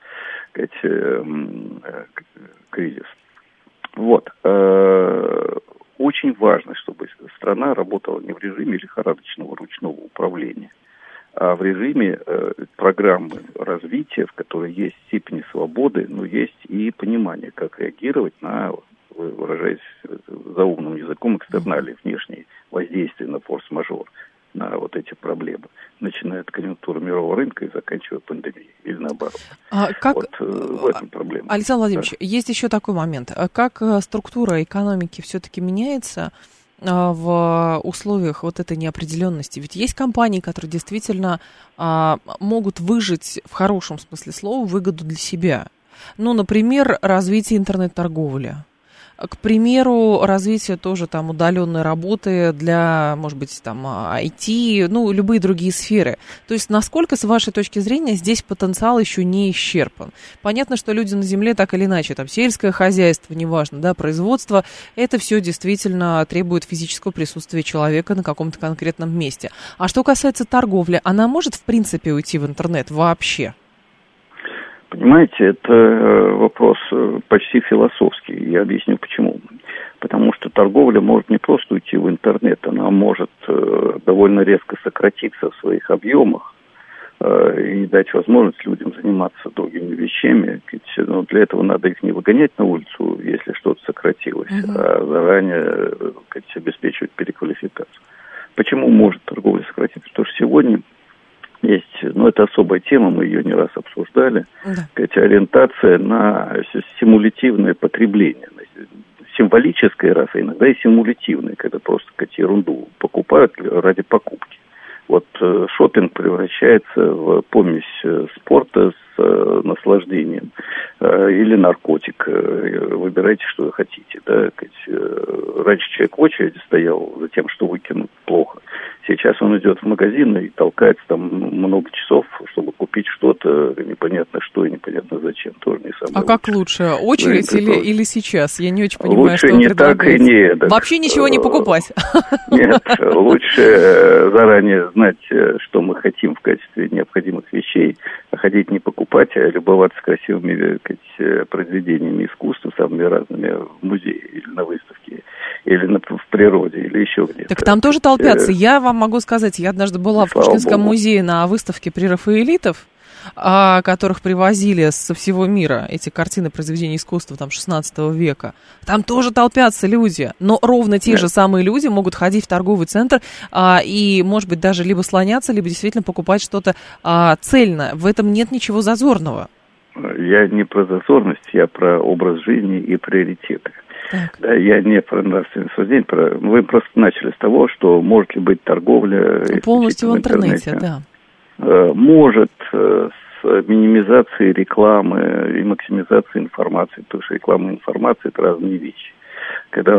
кризис. Вот. Очень важно, чтобы страна работала не в режиме лихорадочного ручного управления, а в режиме программы развития, в которой есть степень свободы, но есть и понимание, как реагировать на, выражаясь заумным языком, экстерналии, внешние воздействия на форс-мажор, на вот эти проблемы, начиная от конъюнктуры мирового рынка и заканчивая пандемией, или наоборот. В этом проблема. Александр Владимирович, есть еще такой момент. Как структура экономики все-таки меняется в условиях вот этой неопределенности? Ведь есть компании, которые действительно могут выжить в хорошем смысле слова выгоду для себя. Например, развитие интернет-торговли. к примеру, развитие тоже там удаленной работы для, может быть, там IT, ну, любые другие сферы. То есть насколько, с вашей точки зрения, здесь потенциал еще не исчерпан? Понятно, что люди на земле так или иначе, там сельское хозяйство, неважно, да, производство, это все действительно требует физического присутствия человека на каком-то конкретном месте. А что касается торговли, она может, в принципе, уйти в интернет вообще? Понимаете, это вопрос почти философский. Я объясню почему. Потому что торговля может не просто уйти в интернет, она может довольно резко сократиться в своих объемах и дать возможность людям заниматься другими вещами. Но для этого надо их не выгонять на улицу, если что-то сократилось, а заранее обеспечивать переквалификацию. Почему может торговля сократиться? Потому что сегодня есть, это особая тема, мы ее не раз обсуждали, ориентация на стимулятивное потребление, символическое раз, а иногда и симулятивное, когда просто ерунду покупают ради покупки. Вот шопинг превращается в помесь спорта с наслаждением или наркотик. Выбирайте, что вы хотите. Да? Раньше человек в очереди стоял за тем, что выкинуть плохо. Сейчас он идет в магазин и толкается там много часов, чтобы купить что-то непонятно что и непонятно зачем. Тоже не самое как лучше? Очередь или сейчас? Я не очень понимаю, лучше что вы не так и не это. Вообще ничего не покупать? Нет, лучше заранее знать, что мы хотим в качестве необходимых вещей, а ходить не покупать, а любоваться красивыми произведениями искусства, самыми разными в музее или на выставке, или в природе, или еще где-то. Так там тоже толпятся. Я вам могу сказать, я однажды была в Пушкинском музее на выставке прерафаэлитов, которых привозили со всего мира, эти картины произведений искусства там 16 века. Там тоже толпятся люди, но ровно те же самые люди могут ходить в торговый центр и, может быть, даже либо слоняться, либо действительно покупать что-то цельное. В этом нет ничего зазорного. Я не про зазорность, я про образ жизни и приоритеты. Да, я не про нравственное суждение, вы просто начали с того, что может ли быть торговля полностью в интернете, да. Может, с минимизацией рекламы и максимизацией информации, потому что реклама и информация – это разные вещи. Когда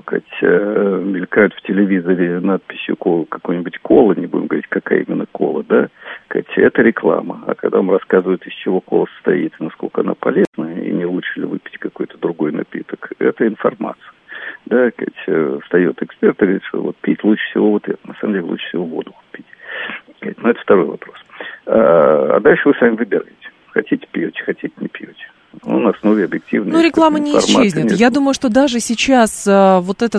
мелькают в телевизоре надписью какой-нибудь кола, не будем говорить, какая именно кола, да, это реклама. А когда вам рассказывают, из чего кола состоит, насколько она полезна, и не лучше ли выпить какой-то другой напиток, это информация. Да, встает эксперт и говорит, что вот пить лучше всего вот это, на самом деле лучше всего воду пить. Но это второй вопрос. А дальше вы сами выбираете. Хотите пьете, хотите не пьете. На основе объективной. Реклама не исчезнет. Я думаю, что даже сейчас вот это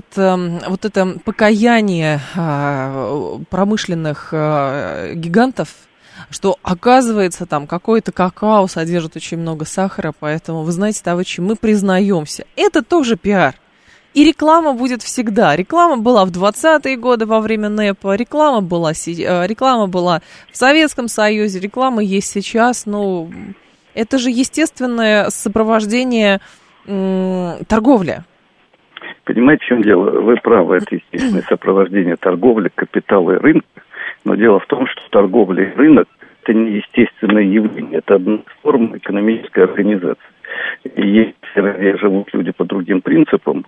покаяние промышленных гигантов, что, оказывается, там какое-то какао содержит очень много сахара, поэтому, вы знаете, товарищи, мы признаемся. Это тоже пиар. И реклама будет всегда. Реклама была в 20-е годы во время НЭПа, реклама была в Советском Союзе, реклама есть сейчас. Это же естественное сопровождение торговли. Понимаете, в чем дело? Вы правы, это естественное сопровождение торговли, капитала и рынка. Но дело в том, что торговля и рынок – это не естественное явление, это одна форма экономической организации. И если живут люди по другим принципам,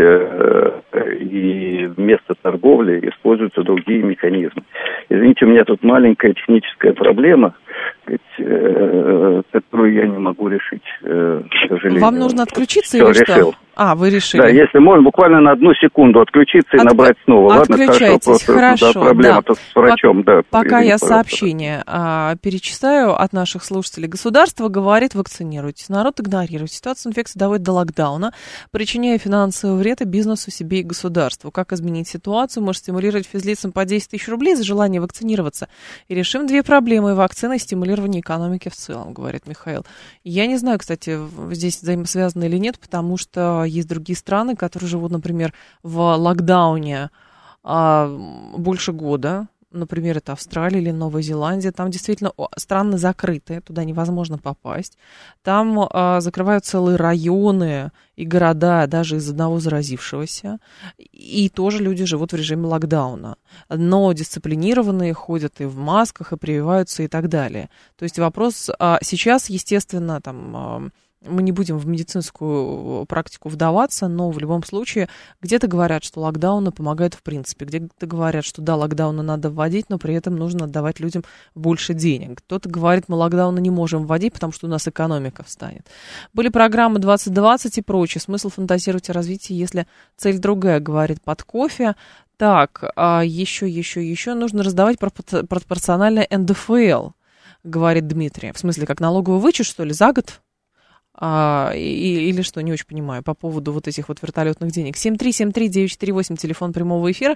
и вместо торговли используются другие механизмы. Извините, у меня тут маленькая техническая проблема, которую я не могу решить, к сожалению. Вам нужно отключиться или что? Решил. Вы решили. Да, если можно, буквально на 1 секунду отключиться и набрать снова. Отключайтесь, хорошо. Проблема-то с врачом, Пока я сообщение перечитаю от наших слушателей. Государство говорит, вакцинируйтесь. Народ игнорирует. Ситуация инфекции доводит до локдауна, причиняя финансовый вред и бизнесу, себе и государству. Как изменить ситуацию? Может стимулировать физлицам по 10 тысяч рублей за желание вакцинироваться. И решим 2 проблемы: вакцины и стимулирование экономики в целом, говорит Михаил. Я не знаю, кстати, здесь взаимосвязаны или нет, потому что есть другие страны, которые живут, например, в локдауне больше года. Например, это Австралия или Новая Зеландия. Там действительно страны закрыты, туда невозможно попасть. Там закрывают целые районы и города даже из одного заразившегося. И тоже люди живут в режиме локдауна. Но дисциплинированные ходят и в масках, и прививаются, и так далее. То есть вопрос сейчас, естественно, там Мы не будем в медицинскую практику вдаваться, но в любом случае где-то говорят, что локдауны помогают в принципе, где-то говорят, что да, локдауны надо вводить, но при этом нужно отдавать людям больше денег. Кто-то говорит, мы локдауны не можем вводить, потому что у нас экономика встанет. Были программы 2020 и прочее. Смысл фантазировать о развитии, если цель другая, говорит под кофе. Так, еще нужно раздавать пропорционально НДФЛ, говорит Дмитрий. В смысле, как налоговый вычет, что ли, за год? Или что, не очень понимаю, по поводу вот этих вот вертолетных денег. 7373948, телефон прямого эфира,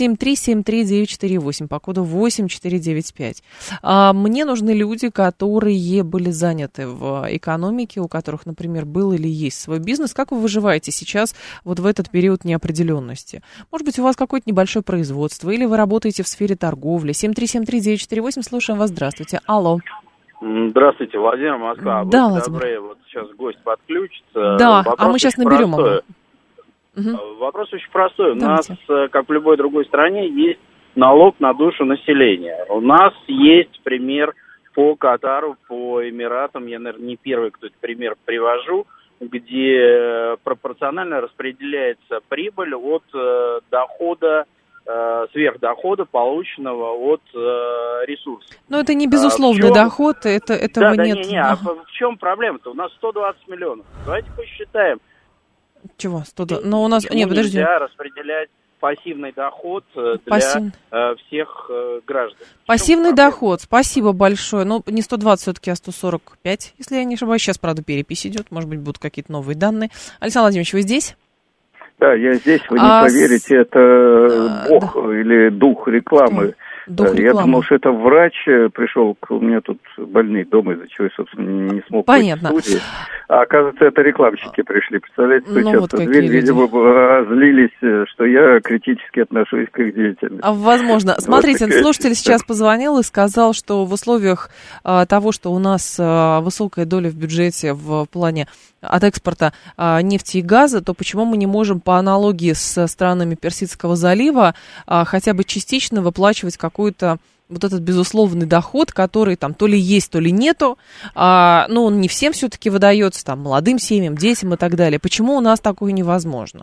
7373948, по коду 8495. Мне нужны люди, которые были заняты в экономике, у которых, например, был или есть свой бизнес. Как вы выживаете сейчас вот в этот период неопределенности? Может быть, у вас какое-то небольшое производство, или вы работаете в сфере торговли. 7373948, слушаем вас, здравствуйте. Алло. Здравствуйте, Владимир, Москва. Да, Будьте добры, вот сейчас гость подключится. Да, вопрос мы сейчас наберем его. Вопрос очень простой. Давайте. У нас, как в любой другой стране, есть налог на душу населения. У нас есть пример по Катару, по Эмиратам. Я, наверное, не первый, кто этот пример привожу, где пропорционально распределяется прибыль от дохода, сверхдохода, полученного от ресурсов. Но это не безусловный доход, этого нет. В чем проблема-то? У нас 120 миллионов. Давайте посчитаем. Чего? 120? Но у нас... Нет, подожди. Нельзя распределять пассивный доход для всех граждан. Пассивный доход, спасибо большое. Ну, не 120 все-таки, а 145, если я не ошибаюсь. Сейчас, правда, перепись идет, может быть, будут какие-то новые данные. Александр Владимирович, вы здесь? Да, я здесь, вы не поверите, это бог или дух рекламы. Я думал, что это врач пришел, у меня тут больные дома, из-за чего я, собственно, не смог быть в студии. А оказывается, это рекламщики пришли. Представляете, сейчас вот видимо, злились, что я критически отношусь к их деятельности. Возможно. Смотрите, вот слушатель сейчас позвонил и сказал, что в условиях того, что у нас высокая доля в бюджете в плане от экспорта нефти и газа, то почему мы не можем по аналогии с странами Персидского залива хотя бы частично выплачивать какой-то вот этот безусловный доход, который там то ли есть, то ли нету, но он не всем все-таки выдается, там, молодым семьям, детям и так далее. Почему у нас такое невозможно?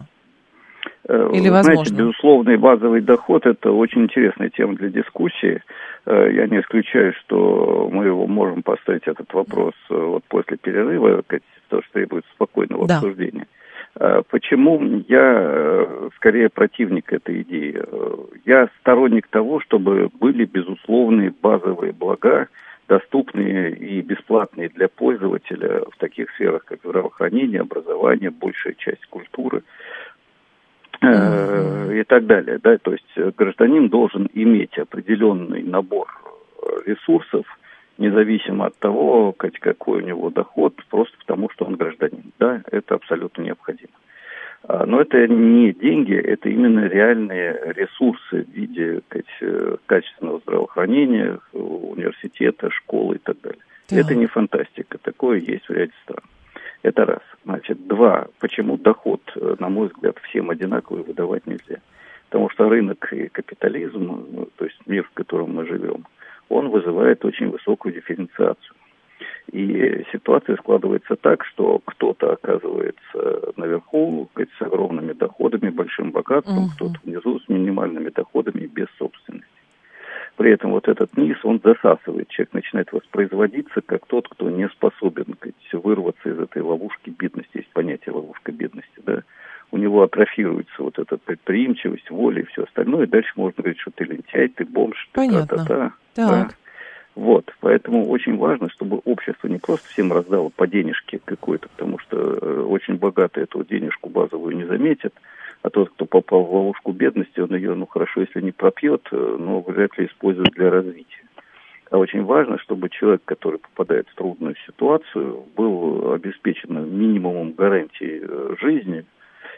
Или возможно? Знаете, безусловный базовый доход – это очень интересная тема для дискуссии. Я не исключаю, что мы его можем поставить, этот вопрос, вот после перерыва, то, что требует спокойного обсуждения. Почему я скорее противник этой идеи? Я сторонник того, чтобы были безусловные базовые блага, доступные и бесплатные для пользователя в таких сферах, как здравоохранение, образование, большая часть культуры и так далее. Да? То есть гражданин должен иметь определенный набор ресурсов, независимо от того, какой у него доход, просто потому что он гражданин. Да, это абсолютно необходимо. Но это не деньги, это именно реальные ресурсы в виде качественного здравоохранения, университета, школы и так далее. Да. Это не фантастика, такое есть в ряде стран. Это раз. Значит, два. Почему доход, на мой взгляд, всем одинаковый выдавать нельзя? Потому что рынок и капитализм, то есть мир, в котором мы живем, он вызывает очень высокую дифференциацию. И ситуация складывается так, что кто-то оказывается наверху с огромными доходами, большим богатством, кто-то внизу с минимальными доходами и без собственности. При этом вот этот низ, он засасывает. Человек начинает воспроизводиться как тот, кто не способен вырваться из этой ловушки бедности. Есть понятие ловушка бедности, да. У него атрофируется вот эта предприимчивость, воля и все остальное. И дальше можно говорить, что ты лентяй, ты бомж, ты та-та-та. Да. Вот, поэтому очень важно, чтобы общество не просто всем раздало по денежке какой-то, потому что очень богатые эту денежку базовую не заметят, а тот, кто попал в ловушку бедности, он ее, хорошо, если не пропьет, но вряд ли использует для развития. А очень важно, чтобы человек, который попадает в трудную ситуацию, был обеспечен минимумом гарантий жизни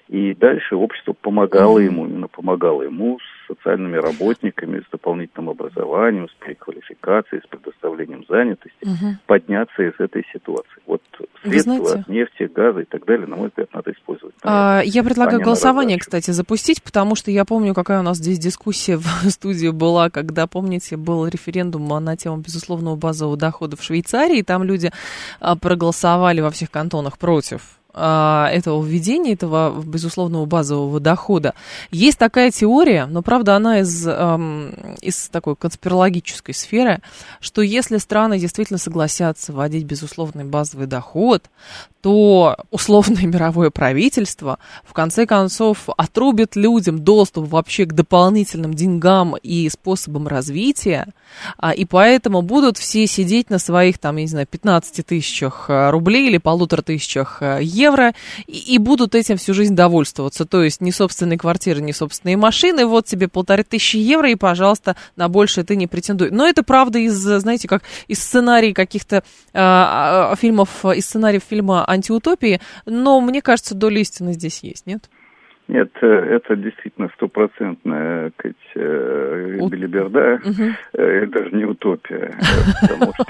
И дальше общество помогало ему, именно помогало ему с социальными работниками, с дополнительным образованием, с переквалификацией, с предоставлением занятости, подняться из этой ситуации. Вот средства от нефти, газа и так далее, на мой взгляд, надо использовать. Я предлагаю голосование, кстати, запустить, потому что я помню, какая у нас здесь дискуссия в студии была, когда, помните, был референдум на тему безусловного базового дохода в Швейцарии, и там люди проголосовали во всех кантонах против этого введения, этого безусловного базового дохода. Есть такая теория, но, правда, она из такой конспирологической сферы, что если страны действительно согласятся вводить безусловный базовый доход, то условное мировое правительство в конце концов отрубит людям доступ вообще к дополнительным деньгам и способам развития, и поэтому будут все сидеть на своих, там, я не знаю, 15 тысячах рублей или 1500 евро и будут этим всю жизнь довольствоваться. То есть ни собственной квартиры, ни собственные машины, вот тебе 1500 евро, и, пожалуйста, на большее ты не претендуй. Но это правда из, знаете, как из сценарий каких-то фильмов, из сценариев фильма «Антиутопии», но мне кажется, доля истины здесь есть, нет? Нет, это действительно стопроцентная белиберда, даже не утопия, потому что,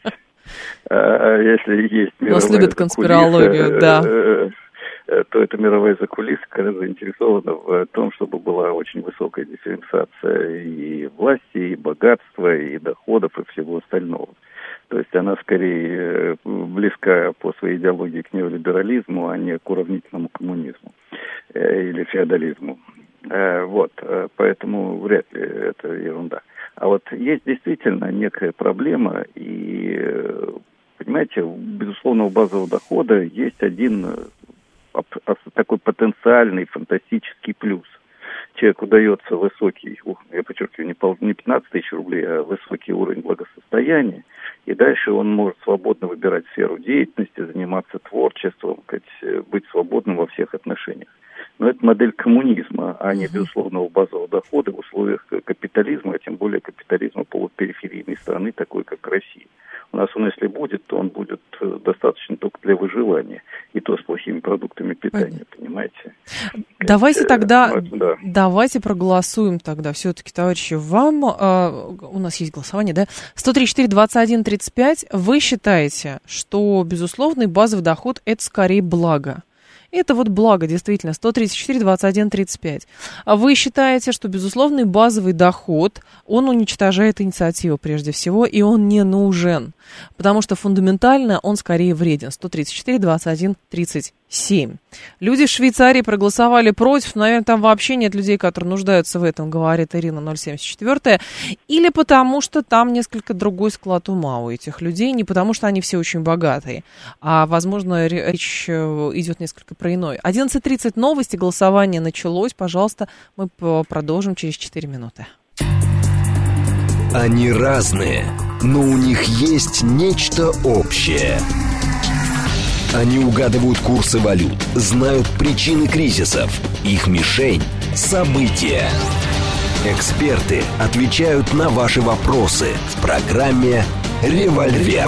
если есть мировая нас любят конспирологию, да, то эта мировая закулиса как раз заинтересована в том, чтобы была очень высокая дифференциация и власти, и богатства, и доходов, и всего остального. То есть она скорее близка по своей идеологии к неолиберализму, а не к уравнительному коммунизму или феодализму. Вот, поэтому вряд ли это ерунда. А вот есть действительно некая проблема, и, понимаете, у безусловного базового дохода есть один такой потенциальный фантастический плюс. Человеку дается высокий, я подчеркиваю, не 15 тысяч рублей, а высокий уровень благосостояния, и дальше он может свободно выбирать сферу деятельности, заниматься творчеством, быть свободным во всех отношениях. Но это модель коммунизма, а не безусловного базового дохода в условиях капитализма, а тем более капитализма полупериферийной страны, такой как Россия. У нас он, если будет, то он будет достаточно только для выживания, и то с плохими продуктами питания, понимаете? Давайте тогда, давайте проголосуем тогда все-таки, товарищи, вам, у нас есть голосование, да? 134-21-35, вы считаете, что безусловный базовый доход – это скорее благо? Это вот благо, действительно, 134, 21, 35. Вы считаете, что безусловный базовый доход, он уничтожает инициативу прежде всего, и он не нужен, потому что фундаментально он скорее вреден. 134, 21, 37. Люди в Швейцарии проголосовали против, наверное, там вообще нет людей, которые нуждаются в этом, говорит Ирина 074. Или потому что там несколько другой склад ума у этих людей, не потому что они все очень богатые, а, возможно, речь идет несколько про иное. 11:30 новости, голосование началось. Пожалуйста, мы продолжим через 4 минуты. Они разные, но у них есть нечто общее. Они угадывают курсы валют, знают причины кризисов. Их мишень – события. Эксперты отвечают на ваши вопросы в программе «Револьвер».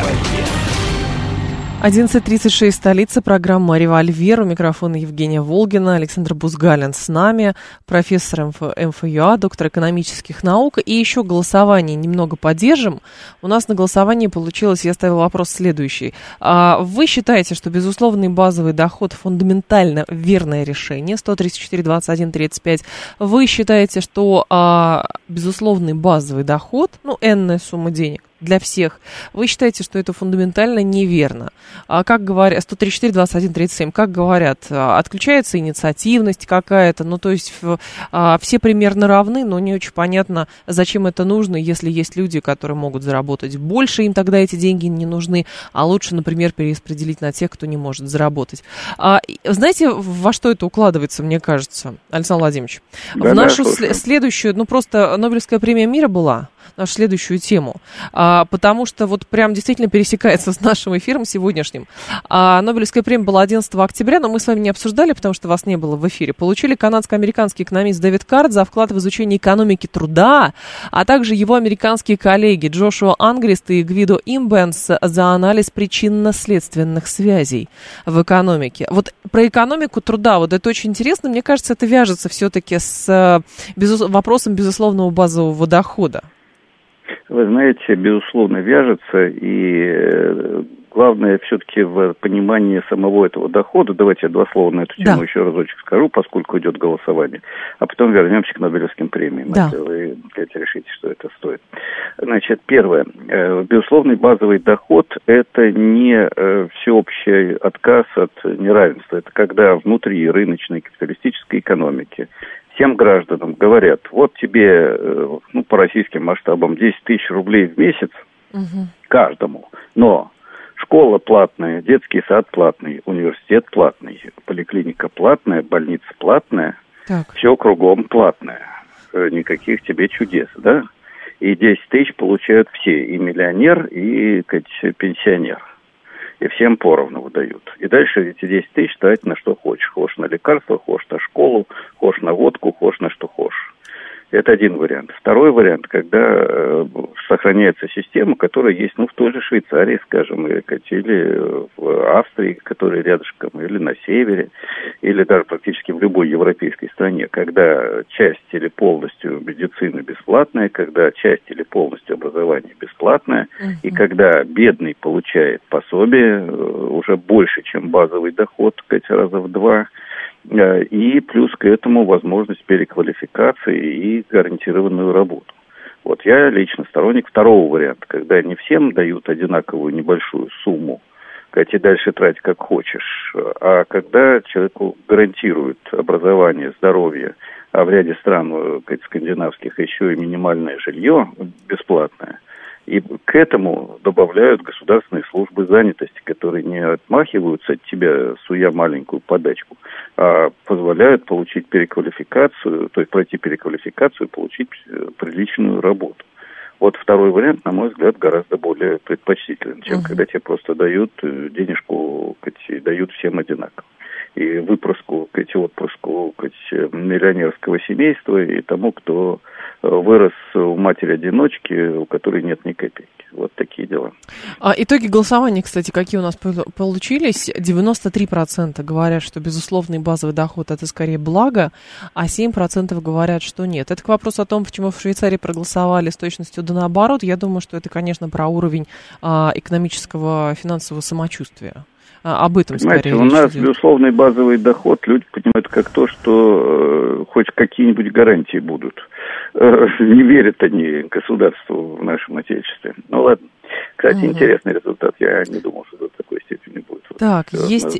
11:36, столица, программа «Револьвер». У микрофона Евгения Волгина, Александр Бузгалин с нами, профессор МФЮА, доктор экономических наук. И еще голосование немного поддержим. У нас на голосовании получилось, я ставила вопрос следующий. Вы считаете, что безусловный базовый доход фундаментально верное решение? 134, 21, 35. Вы считаете, что безусловный базовый доход, энная сумма денег, для всех, вы считаете, что это фундаментально неверно. Как говорят, 134, 21, 37, как говорят, отключается инициативность какая-то, то есть все примерно равны, но не очень понятно, зачем это нужно, если есть люди, которые могут заработать больше, им тогда эти деньги не нужны, а лучше, например, перераспределить на тех, кто не может заработать. Знаете, во что это укладывается, мне кажется, Александр Владимирович? В нашу следующую, просто Нобелевская премия мира была, нашу следующую тему, потому что вот прям действительно пересекается с нашим эфиром сегодняшним. Нобелевская премия была 11 октября, но мы с вами не обсуждали, потому что вас не было в эфире. Получили канадско-американский экономист Дэвид Карт за вклад в изучение экономики труда, а также его американские коллеги Джошуа Ангрист и Гвидо Имбенс за анализ причинно-следственных связей в экономике. Вот про экономику труда, вот это очень интересно, мне кажется, это вяжется все-таки с вопросом безусловного базового дохода. Вы знаете, безусловно, вяжется, и главное все-таки в понимании самого этого дохода. Давайте я два слова на эту тему еще разочек скажу, поскольку идет голосование, а потом вернемся к Нобелевским премиям, если вы решите, что это стоит. Значит, первое. Безусловный базовый доход – это не всеобщий отказ от неравенства. Это когда внутри рыночной капиталистической экономики всем гражданам говорят, вот тебе, по российским масштабам, 10 тысяч рублей в месяц каждому, но школа платная, детский сад платный, университет платный, поликлиника платная, больница платная, все кругом платное, никаких тебе чудес, да? И 10 тысяч получают все, и миллионер, и пенсионер. И всем поровну выдают. И дальше эти 10 тысяч тратить на что хочешь. Хочешь на лекарства, хочешь на школу, хочешь на водку, хочешь на что хочешь. Это один вариант. Второй вариант, когда сохраняется система, которая есть, в той же Швейцарии, скажем, или в Австрии, которая рядышком, или на севере, или даже практически в любой европейской стране, когда часть или полностью медицины бесплатная, когда часть или полностью образование бесплатное, и когда бедный получает пособие уже больше, чем базовый доход, раза в 2, и плюс к этому возможность переквалификации и гарантированную работу. Вот я лично сторонник второго варианта, когда не всем дают одинаковую небольшую сумму, и дальше трать как хочешь, а когда человеку гарантируют образование, здоровье, а в ряде стран скандинавских еще и минимальное жилье бесплатное. И к этому добавляют государственные службы занятости, которые не отмахиваются от тебя, суя маленькую подачку, а позволяют получить переквалификацию, то есть пройти переквалификацию и получить приличную работу. Вот второй вариант, на мой взгляд, гораздо более предпочтителен, чем когда тебе просто дают денежку, дают всем одинаково. И отпуску миллионерского семейства и тому, кто вырос у матери-одиночки, у которой нет ни копейки. Вот такие дела. Итоги голосования, кстати, какие у нас получились? 93% говорят, что безусловный базовый доход – это скорее благо, а 7% говорят, что нет. Это к вопросу о том, почему в Швейцарии проголосовали с точностью да наоборот. Я думаю, что это, конечно, про уровень экономического, финансового самочувствия. Об этом, понимаете, скорее у нас безусловный базовый доход люди понимают как то, что хоть какие-нибудь гарантии будут. Не верят они государству в нашем Отечестве. Ну ладно. Кстати, интересный результат. Я не думал, что до такой степени будет. Так, есть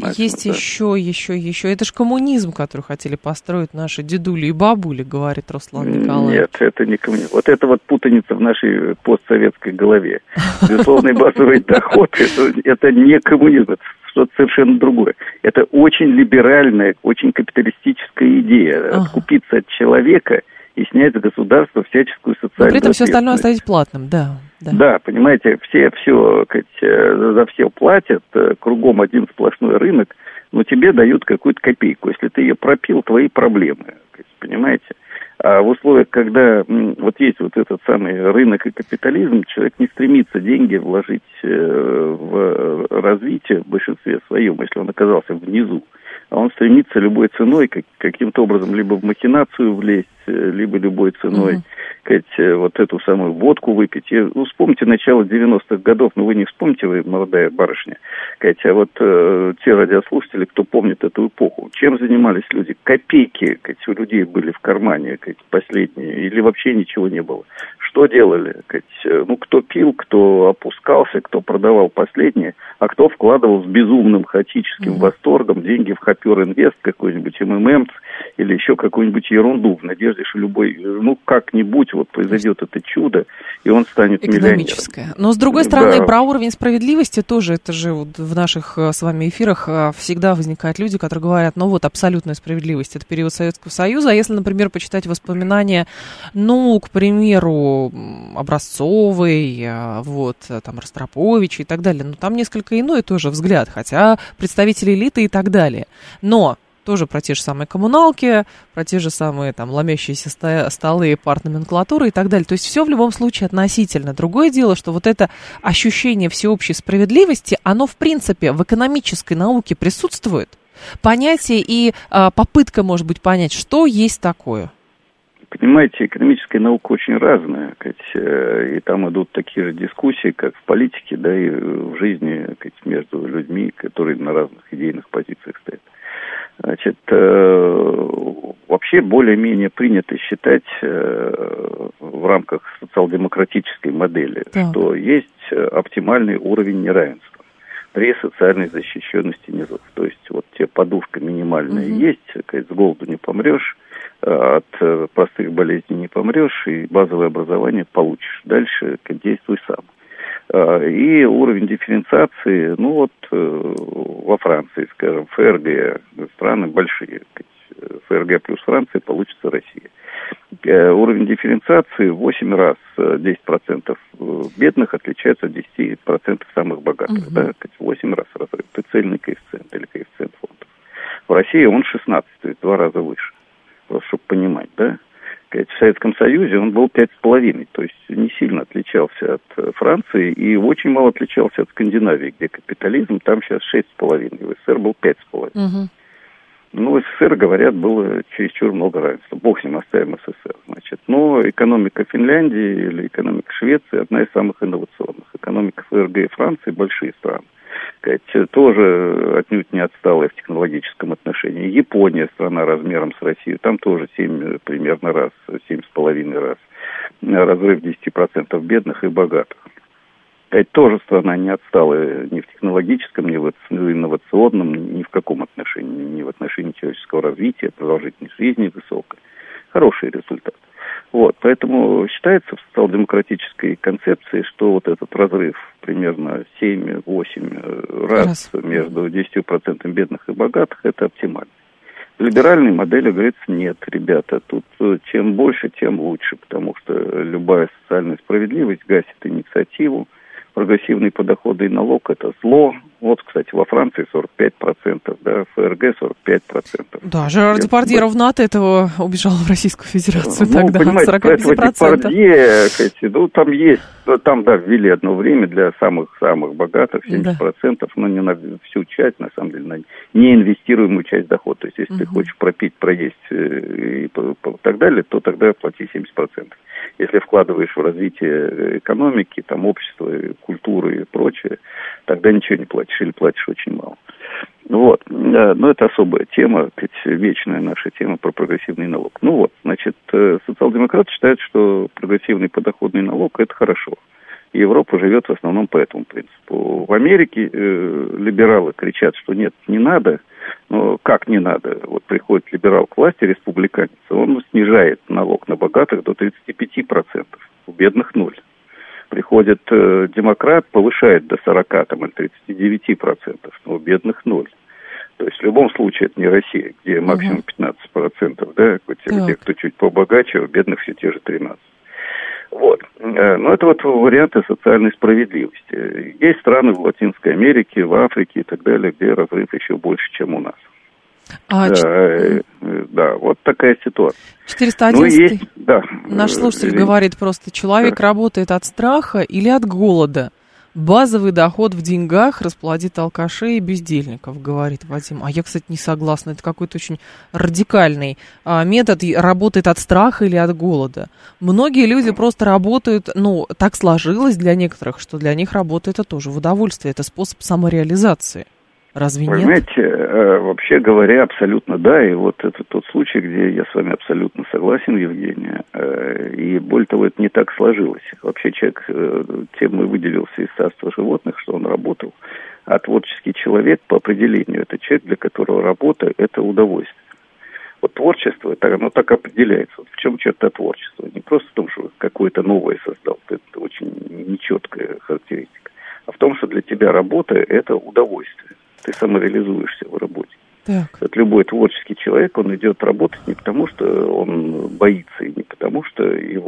еще. Это же коммунизм, который хотели построить наши дедули и бабули, говорит Руслан Николаевич. Нет, это не коммунизм. Вот это вот путаница в нашей постсоветской голове. Безусловный базовый доход – это не коммунизм, это что-то совершенно другое. Это очень либеральная, очень капиталистическая идея. Откупиться от человека и снять с государства всяческую социальную при этом все остальное оставить платным, да. Да, понимаете, за все платят, кругом один сплошной рынок, но тебе дают какую-то копейку. Если ты ее пропил, твои проблемы, понимаете? А в условиях, когда вот есть вот этот самый рынок и капитализм, человек не стремится деньги вложить в развитие в большинстве своем, если он оказался внизу. А он стремится любой ценой каким-то образом либо в махинацию влезть, либо любой ценой вот эту самую водку выпить. И, вспомните начало 90-х годов, вы не вспомните, вы молодая барышня, а вот те радиослушатели, кто помнит эту эпоху, чем занимались люди? Копейки, у людей были в кармане, последние, или вообще ничего не было. Что делали? Кто пил, кто опускался, кто продавал последнее, а кто вкладывал с безумным хаотическим восторгом деньги в Хопер Инвест, какой-нибудь МММ или еще какую-нибудь ерунду в надежде, что как-нибудь вот произойдет это чудо, и он станет миллионером. Но, с другой стороны, про уровень справедливости тоже, это же вот в наших с вами эфирах всегда возникают люди, которые говорят, абсолютная справедливость, это период Советского Союза, а если, например, почитать воспоминания, к примеру, Образцовой, Ростроповича и так далее, там несколько иной тоже взгляд, хотя представители элиты и так далее, но тоже про те же самые коммуналки, про те же самые ломящиеся столы, партноменклатуры и так далее. То есть все в любом случае относительно. Другое дело, что вот это ощущение всеобщей справедливости, оно в принципе в экономической науке присутствует. Понятие и попытка, может быть, понять, что есть такое. Понимаете, экономическая наука очень разная, и там идут такие же дискуссии, как в политике, да, и в жизни, между людьми, которые на разных идейных позициях стоят. Значит, вообще более-менее принято считать в рамках социал-демократической модели, что есть оптимальный уровень неравенства при социальной защищенности низов. То есть вот те подушка минимальная есть, с голоду не помрешь, от простых болезней не помрешь, и базовое образование получишь. Дальше действуй сам. И уровень дифференциации, во Франции, скажем, ФРГ, страны большие, ФРГ плюс Франция, получится Россия. Уровень дифференциации в 8 раз 10% бедных отличается от 10% самых богатых. Да? 8 раз разрыв. Это цельный коэффициент или коэффициент фондов. В России он 16, то есть в 2 раза выше. Просто чтобы понимать, да? В Советском Союзе он был 5,5, то есть не сильно отличался от Франции и очень мало отличался от Скандинавии, где капитализм, там сейчас 6,5, в СССР был 5,5. В СССР, говорят, было чересчур много равенства. Бог с ним, оставим СССР, значит. Но экономика Финляндии или экономика Швеции одна из самых инновационных. Экономика ФРГ и Франции большие страны. Тоже отнюдь не отсталая в технологическом отношении. Япония, страна размером с Россией, там тоже 7 примерно раз, 7,5 раз. Разрыв 10% бедных и богатых. Тоже страна не отсталая ни в технологическом, ни в инновационном, ни в каком отношении, ни в отношении человеческого развития, продолжительность жизни высокая. Хороший результат. Поэтому считается в социал-демократической концепции, что вот этот разрыв примерно 7-8 раз между 10% бедных и богатых, это оптимально. В либеральной модели говорится, нет, ребята, тут чем больше, тем лучше, потому что любая социальная справедливость гасит инициативу, прогрессивный подоходный налог – это зло. Кстати, во Франции 45%, да, ФРГ 45%. Да, Жерар Депардье ровно от этого убежал в Российскую Федерацию тогда, понимаете, от 45%. Депардье, там есть, ввели одно время для самых-самых богатых, 70%, но не на всю часть, на самом деле, на неинвестируемую часть дохода. То есть, если ты хочешь пропить, проесть и так далее, то тогда плати 70%. Если вкладываешь в развитие экономики, общества, культуры и прочее, тогда ничего не платишь или платишь очень мало. Но это особая тема, вечная наша тема про прогрессивный налог. Социал-демократы считают, что прогрессивный подоходный налог – это хорошо. И Европа живет в основном по этому принципу. В Америке либералы кричат, что нет, не надо. Но как не надо? Приходит либерал к власти, республиканец, он снижает налог на богатых до 35%, у бедных 0%. Приходит демократ, повышает до 40 или 39%, но у бедных 0%. То есть в любом случае это не Россия, где максимум 15%, да, те, кто чуть побогаче, у бедных все те же 13%. Но это варианты социальной справедливости. Есть страны в Латинской Америке, в Африке и так далее, где разрыв еще больше, чем у нас. Да, вот такая ситуация. 411 наш слушатель говорит просто, человек работает от страха или от голода. Базовый доход в деньгах расплодит алкашей и бездельников, говорит Вадим. А я, кстати, не согласна. Это какой-то очень радикальный метод. Работает от страха или от голода. Многие люди просто работают, так сложилось для некоторых, что для них работа это тоже в удовольствие. Это способ самореализации. Разве нет? Понимаете, вообще говоря, абсолютно да. И это тот случай, где я с вами абсолютно согласен, Евгения. И более того, это не так сложилось. Вообще человек тем и выделился из царства животных, что он работал. А творческий человек по определению это человек, для которого работа – это удовольствие. Вот творчество, оно так определяется. Вот в чем черта творчества? Не просто в том, что какое-то новое создал, это очень нечеткая характеристика, а в том, что для тебя работа – это удовольствие. Ты самореализуешься в работе. Так. Вот любой творческий человек, он идет работать не потому, что он боится, и не потому, что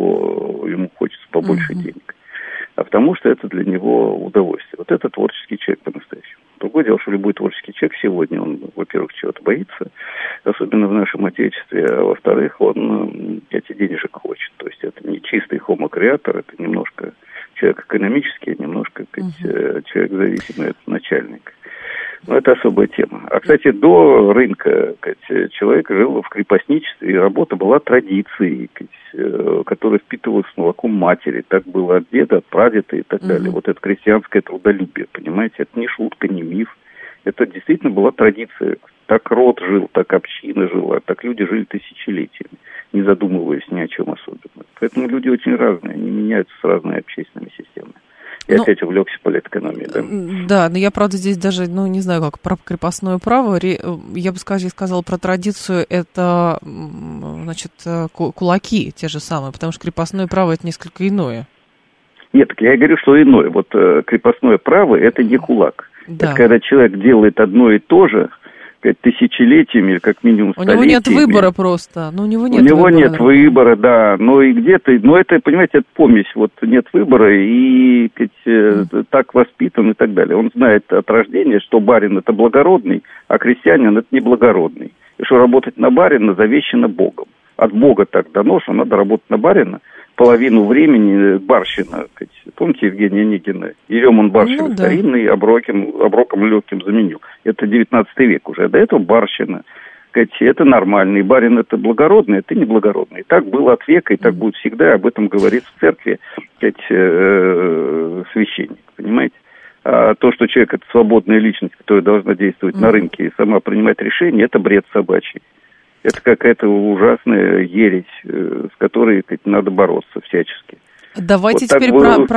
ему хочется побольше денег, а потому что это для него удовольствие. Вот это творческий человек по-настоящему. Другое дело, что любой творческий человек сегодня, он, во-первых, чего-то боится, особенно в нашем Отечестве, а во-вторых, он эти денежек хочет. То есть это не чистый homo-креатор, это немножко человек экономический, немножко человек зависимый от начальника. Но это особая тема. А, кстати, до рынка человек жил в крепостничестве, и работа была традицией, которая впитывалась с молоком матери. Так было от деда, от прадеда и так далее. Вот это крестьянское трудолюбие, понимаете? Это не шутка, не миф. Это действительно была традиция. Так род жил, так община жила, так люди жили тысячелетиями, не задумываясь ни о чем особенном. Поэтому люди очень разные, они меняются с разными общественными системами. Я опять увлекся политэкономией, да? Да, но я, правда, здесь даже, не знаю, как про крепостное право, я бы сказала про традицию, это, значит, кулаки те же самые, потому что крепостное право это несколько иное. Нет, так я и говорю, что иное. Вот крепостное право это не кулак. Да. Это когда человек делает одно и то же, тысячелетиями, как минимум столетиями. У него нет выбора просто. У него нет выбора, да. Но и где-то, это, понимаете, это помесь. Вот нет выбора и так воспитан и так далее. Он знает от рождения, что барин это благородный, а крестьянин это неблагородный. И что работать на барина завещено Богом. От Бога так дано, что надо работать на барина. Половину времени барщина. Помните Евгения Онегина? Ереман барщина старинный, оброком легким заменил. Это 19 век уже. До этого барщина. Это нормальный. Барин это благородный, это неблагородный. И так было от века, и так будет всегда. Об этом говорит в церкви священник. Понимаете? А то, что человек это свободная личность, которая должна действовать на рынке и сама принимать решения, это бред собачий. Это какая-то ужасная ересь, с которой надо бороться всячески. Давайте вот теперь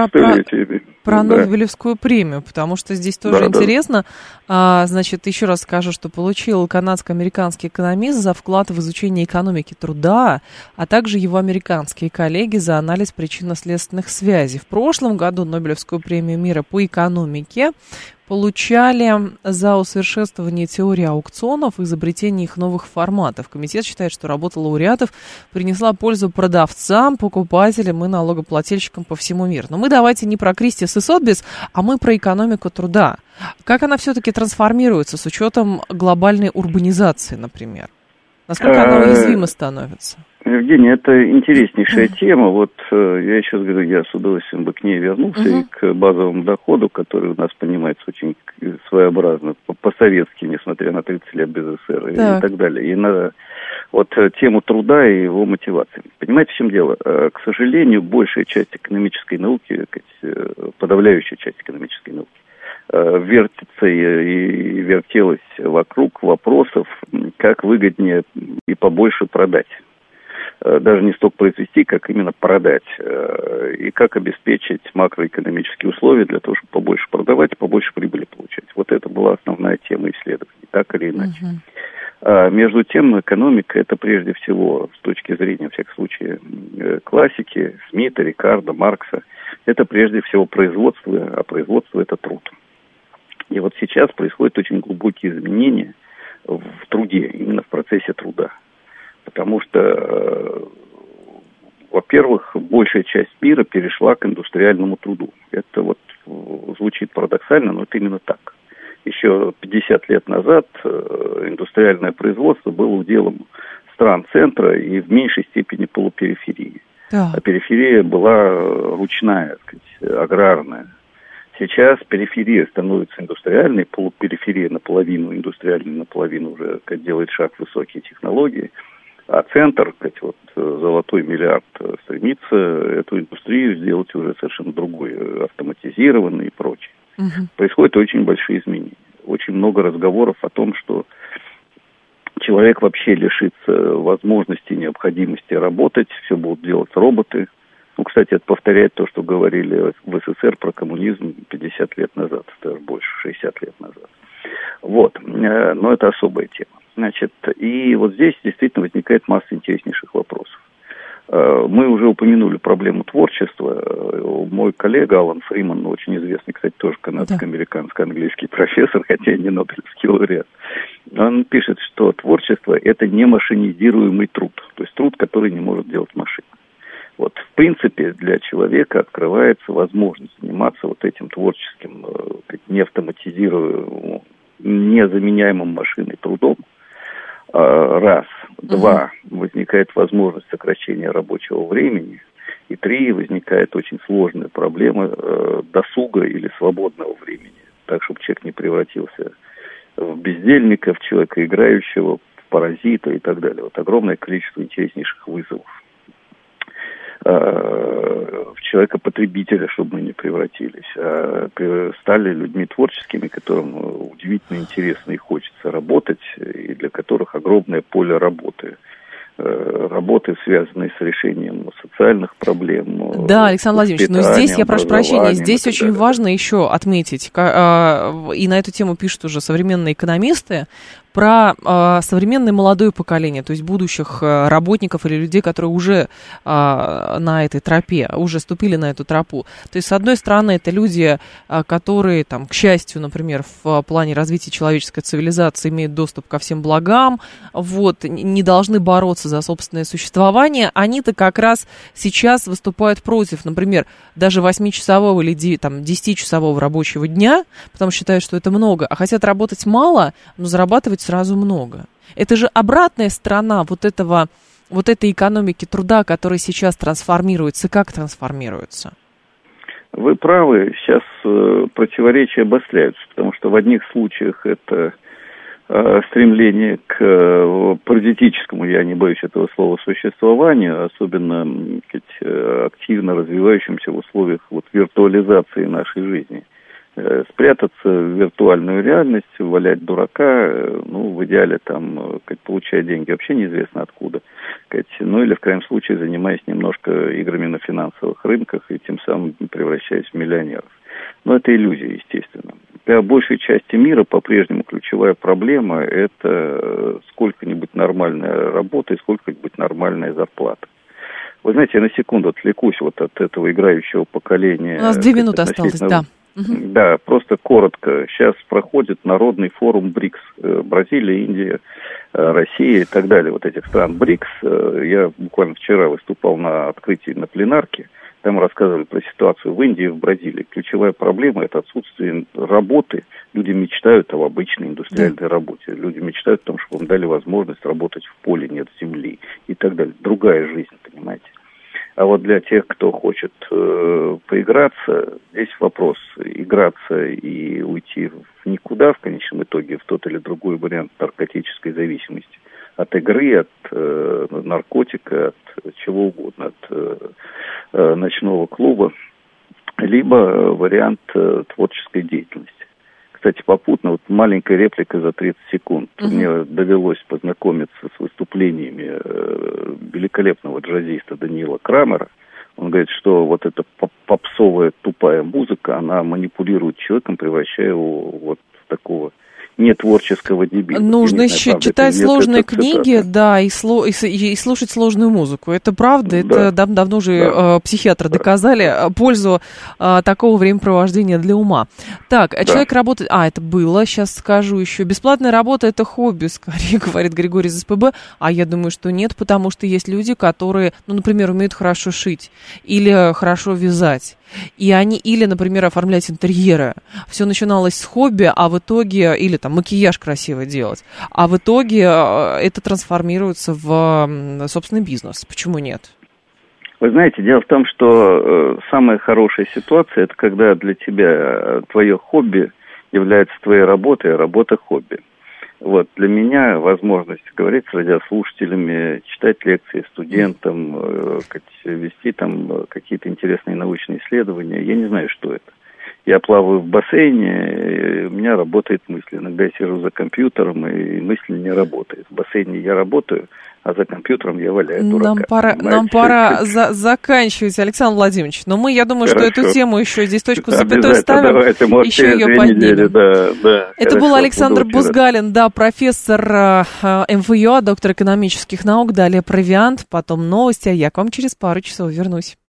про Нобелевскую премию, потому что здесь тоже интересно. Значит, еще раз скажу, что получил канадско-американский экономист за вклад в изучение экономики труда, а также его американские коллеги за анализ причинно-следственных связей. В прошлом году Нобелевскую премию мира по экономике получали за усовершенствование теории аукционов и изобретение их новых форматов. Комитет считает, что работа лауреатов принесла пользу продавцам, покупателям и налогоплательщикам по всему миру. Но мы давайте не про Кристис и Сотбис, а мы про экономику труда. Как она все-таки трансформируется с учетом глобальной урбанизации, например? Насколько она уязвима становится? Евгений, это интереснейшая тема. Вот я еще говорю, я с удовольствием бы к ней вернулся и к базовому доходу, который у нас понимается очень своеобразно, по-советски, несмотря на 30 лет без СССР и так далее. И на тему труда и его мотивации. Понимаете, в чем дело? К сожалению, большая часть экономической науки, подавляющая часть экономической науки, вертится и вертелась вокруг вопросов, как выгоднее и побольше продать. Даже не столько произвести, как именно продать. И как обеспечить макроэкономические условия для того, чтобы побольше продавать, побольше прибыли получать. Вот это была основная тема исследований, так или иначе. Между тем, экономика – это прежде всего, с точки зрения, во всяком случае, классики, Смита, Рикардо, Маркса, это прежде всего производство, а производство – это труд. И вот сейчас происходят очень глубокие изменения в труде, именно в процессе труда. Потому что, во-первых, большая часть мира перешла к индустриальному труду. Это звучит парадоксально, но это именно так. Еще 50 лет назад индустриальное производство было уделом стран центра и в меньшей степени полупериферии. Да. А периферия была ручная, аграрная. Сейчас периферия становится индустриальной, полупериферия наполовину индустриальной, наполовину уже делает шаг в высокие технологии. А центр, золотой миллиард, стремится эту индустрию сделать уже совершенно другой, автоматизированной и прочее. Происходят очень большие изменения. Очень много разговоров о том, что человек вообще лишится возможности, необходимости работать, все будут делать роботы. Кстати, это повторяет то, что говорили в СССР про коммунизм 50 лет назад, даже больше, 60 лет назад. Но это особая тема. Значит, и вот здесь действительно возникает масса интереснейших вопросов. Мы уже упомянули проблему творчества. Мой коллега Алан Фриман, очень известный, кстати, тоже канадско-американско-английский профессор, хотя и не Нобелевский лауреат, он пишет, что творчество – это не машинизируемый труд, то есть труд, который не может делать машина. Вот, в принципе, для человека открывается возможность заниматься вот этим творческим, неавтоматизируемым, незаменяемым машиной трудом. Раз. Два. Возникает возможность сокращения рабочего времени. И три. Возникает очень сложная проблема досуга или свободного времени. Так, чтобы человек не превратился в бездельника, в человека играющего, в паразита и так далее. Вот огромное количество интереснейших вызовов. В человека-потребителя, чтобы мы не превратились, а стали людьми творческими, которым удивительно интересно и хочется работать, и для которых огромное поле работы. Работы, связанные с решением социальных проблем. Да, Александр Владимирович, но здесь, я прошу прощения, здесь очень важно еще отметить, и на эту тему пишут уже современные экономисты, про современное молодое поколение, то есть будущих работников или людей, которые уже на этой тропе, уже ступили на эту тропу. То есть, с одной стороны, это люди, которые, там, к счастью, например, в плане развития человеческой цивилизации имеют доступ ко всем благам, вот, не должны бороться за собственное существование. Они-то как раз сейчас выступают против, например, даже 8-часового или 10-часового рабочего дня, потому что считают, что это много, а хотят работать мало, но зарабатывать сразу много. Это же обратная сторона вот этой экономики труда, которая сейчас трансформируется. Как трансформируется? Вы правы, сейчас противоречия обостряются, потому что в одних случаях это стремление к паразитическому, я не боюсь этого слова, существованию, особенно активно развивающимся в условиях виртуализации нашей жизни. Спрятаться в виртуальную реальность, валять дурака, в идеале получая деньги вообще неизвестно откуда, или в крайнем случае занимаясь немножко играми на финансовых рынках и тем самым превращаясь в миллионеров. Но это иллюзия, естественно. Для большей части мира по-прежнему ключевая проблема – это сколько-нибудь нормальная работа и сколько-нибудь нормальная зарплата. Вы знаете, я на секунду отвлекусь от этого играющего поколения. У нас 2 минуты осталось, да. Да, просто коротко. Сейчас проходит народный форум БРИКС. Бразилия, Индия, Россия и так далее. Вот этих стран БРИКС. Я буквально вчера выступал на открытии на пленарке. Там рассказывали про ситуацию в Индии и в Бразилии. Ключевая проблема – это отсутствие работы. Люди мечтают об обычной индустриальной работе. Люди мечтают о том, чтобы им дали возможность работать в поле, нет земли и так далее. Другая жизнь, понимаете. А вот для тех, кто хочет поиграться, здесь вопрос играться и уйти в никуда, в конечном итоге, в тот или другой вариант наркотической зависимости. От игры, от наркотика, от чего угодно, от ночного клуба, либо вариант творческой деятельности. Кстати, попутно, маленькая реплика за 30 секунд. Мне довелось познакомиться с выступлениями великолепного джазиста Даниила Крамера. Он говорит, что эта попсовая тупая музыка, она манипулирует человеком, превращая его в такого нетворческого дебила. Нужно читать сложные книги, да, и слушать сложную музыку. Это правда, это давно уже психиатры доказали пользу такого времяпровождения для ума. Так, человек работает... это было, сейчас скажу еще. Бесплатная работа – это хобби, скорее, говорит Григорий из СПБ. А я думаю, что нет, потому что есть люди, которые, например, умеют хорошо шить или хорошо вязать. И они, или, например, оформлять интерьеры. Все начиналось с хобби, а в итоге, или макияж красиво делать, а в итоге это трансформируется в собственный бизнес. Почему нет? Вы знаете, дело в том, что самая хорошая ситуация, это когда для тебя твое хобби является твоей работой, а работа хобби. Для меня возможность говорить с радиослушателями, читать лекции студентам, вести какие-то интересные научные исследования. Я не знаю, что это. Я плаваю в бассейне, и у меня работает мысль. Иногда я сижу за компьютером, и мысль не работает. В бассейне я работаю, а за компьютером я валяю дурака. Нам пора заканчивать, Александр Владимирович. Но мы, я думаю, Хорошо. что эту тему еще здесь точку запятой ставим, давайте, может, еще ее поднимем. Это Хорошо, был Александр буду очень Бузгалин, да, профессор МФЮА, доктор экономических наук. Далее провиант, потом новости, а я к вам через пару часов вернусь.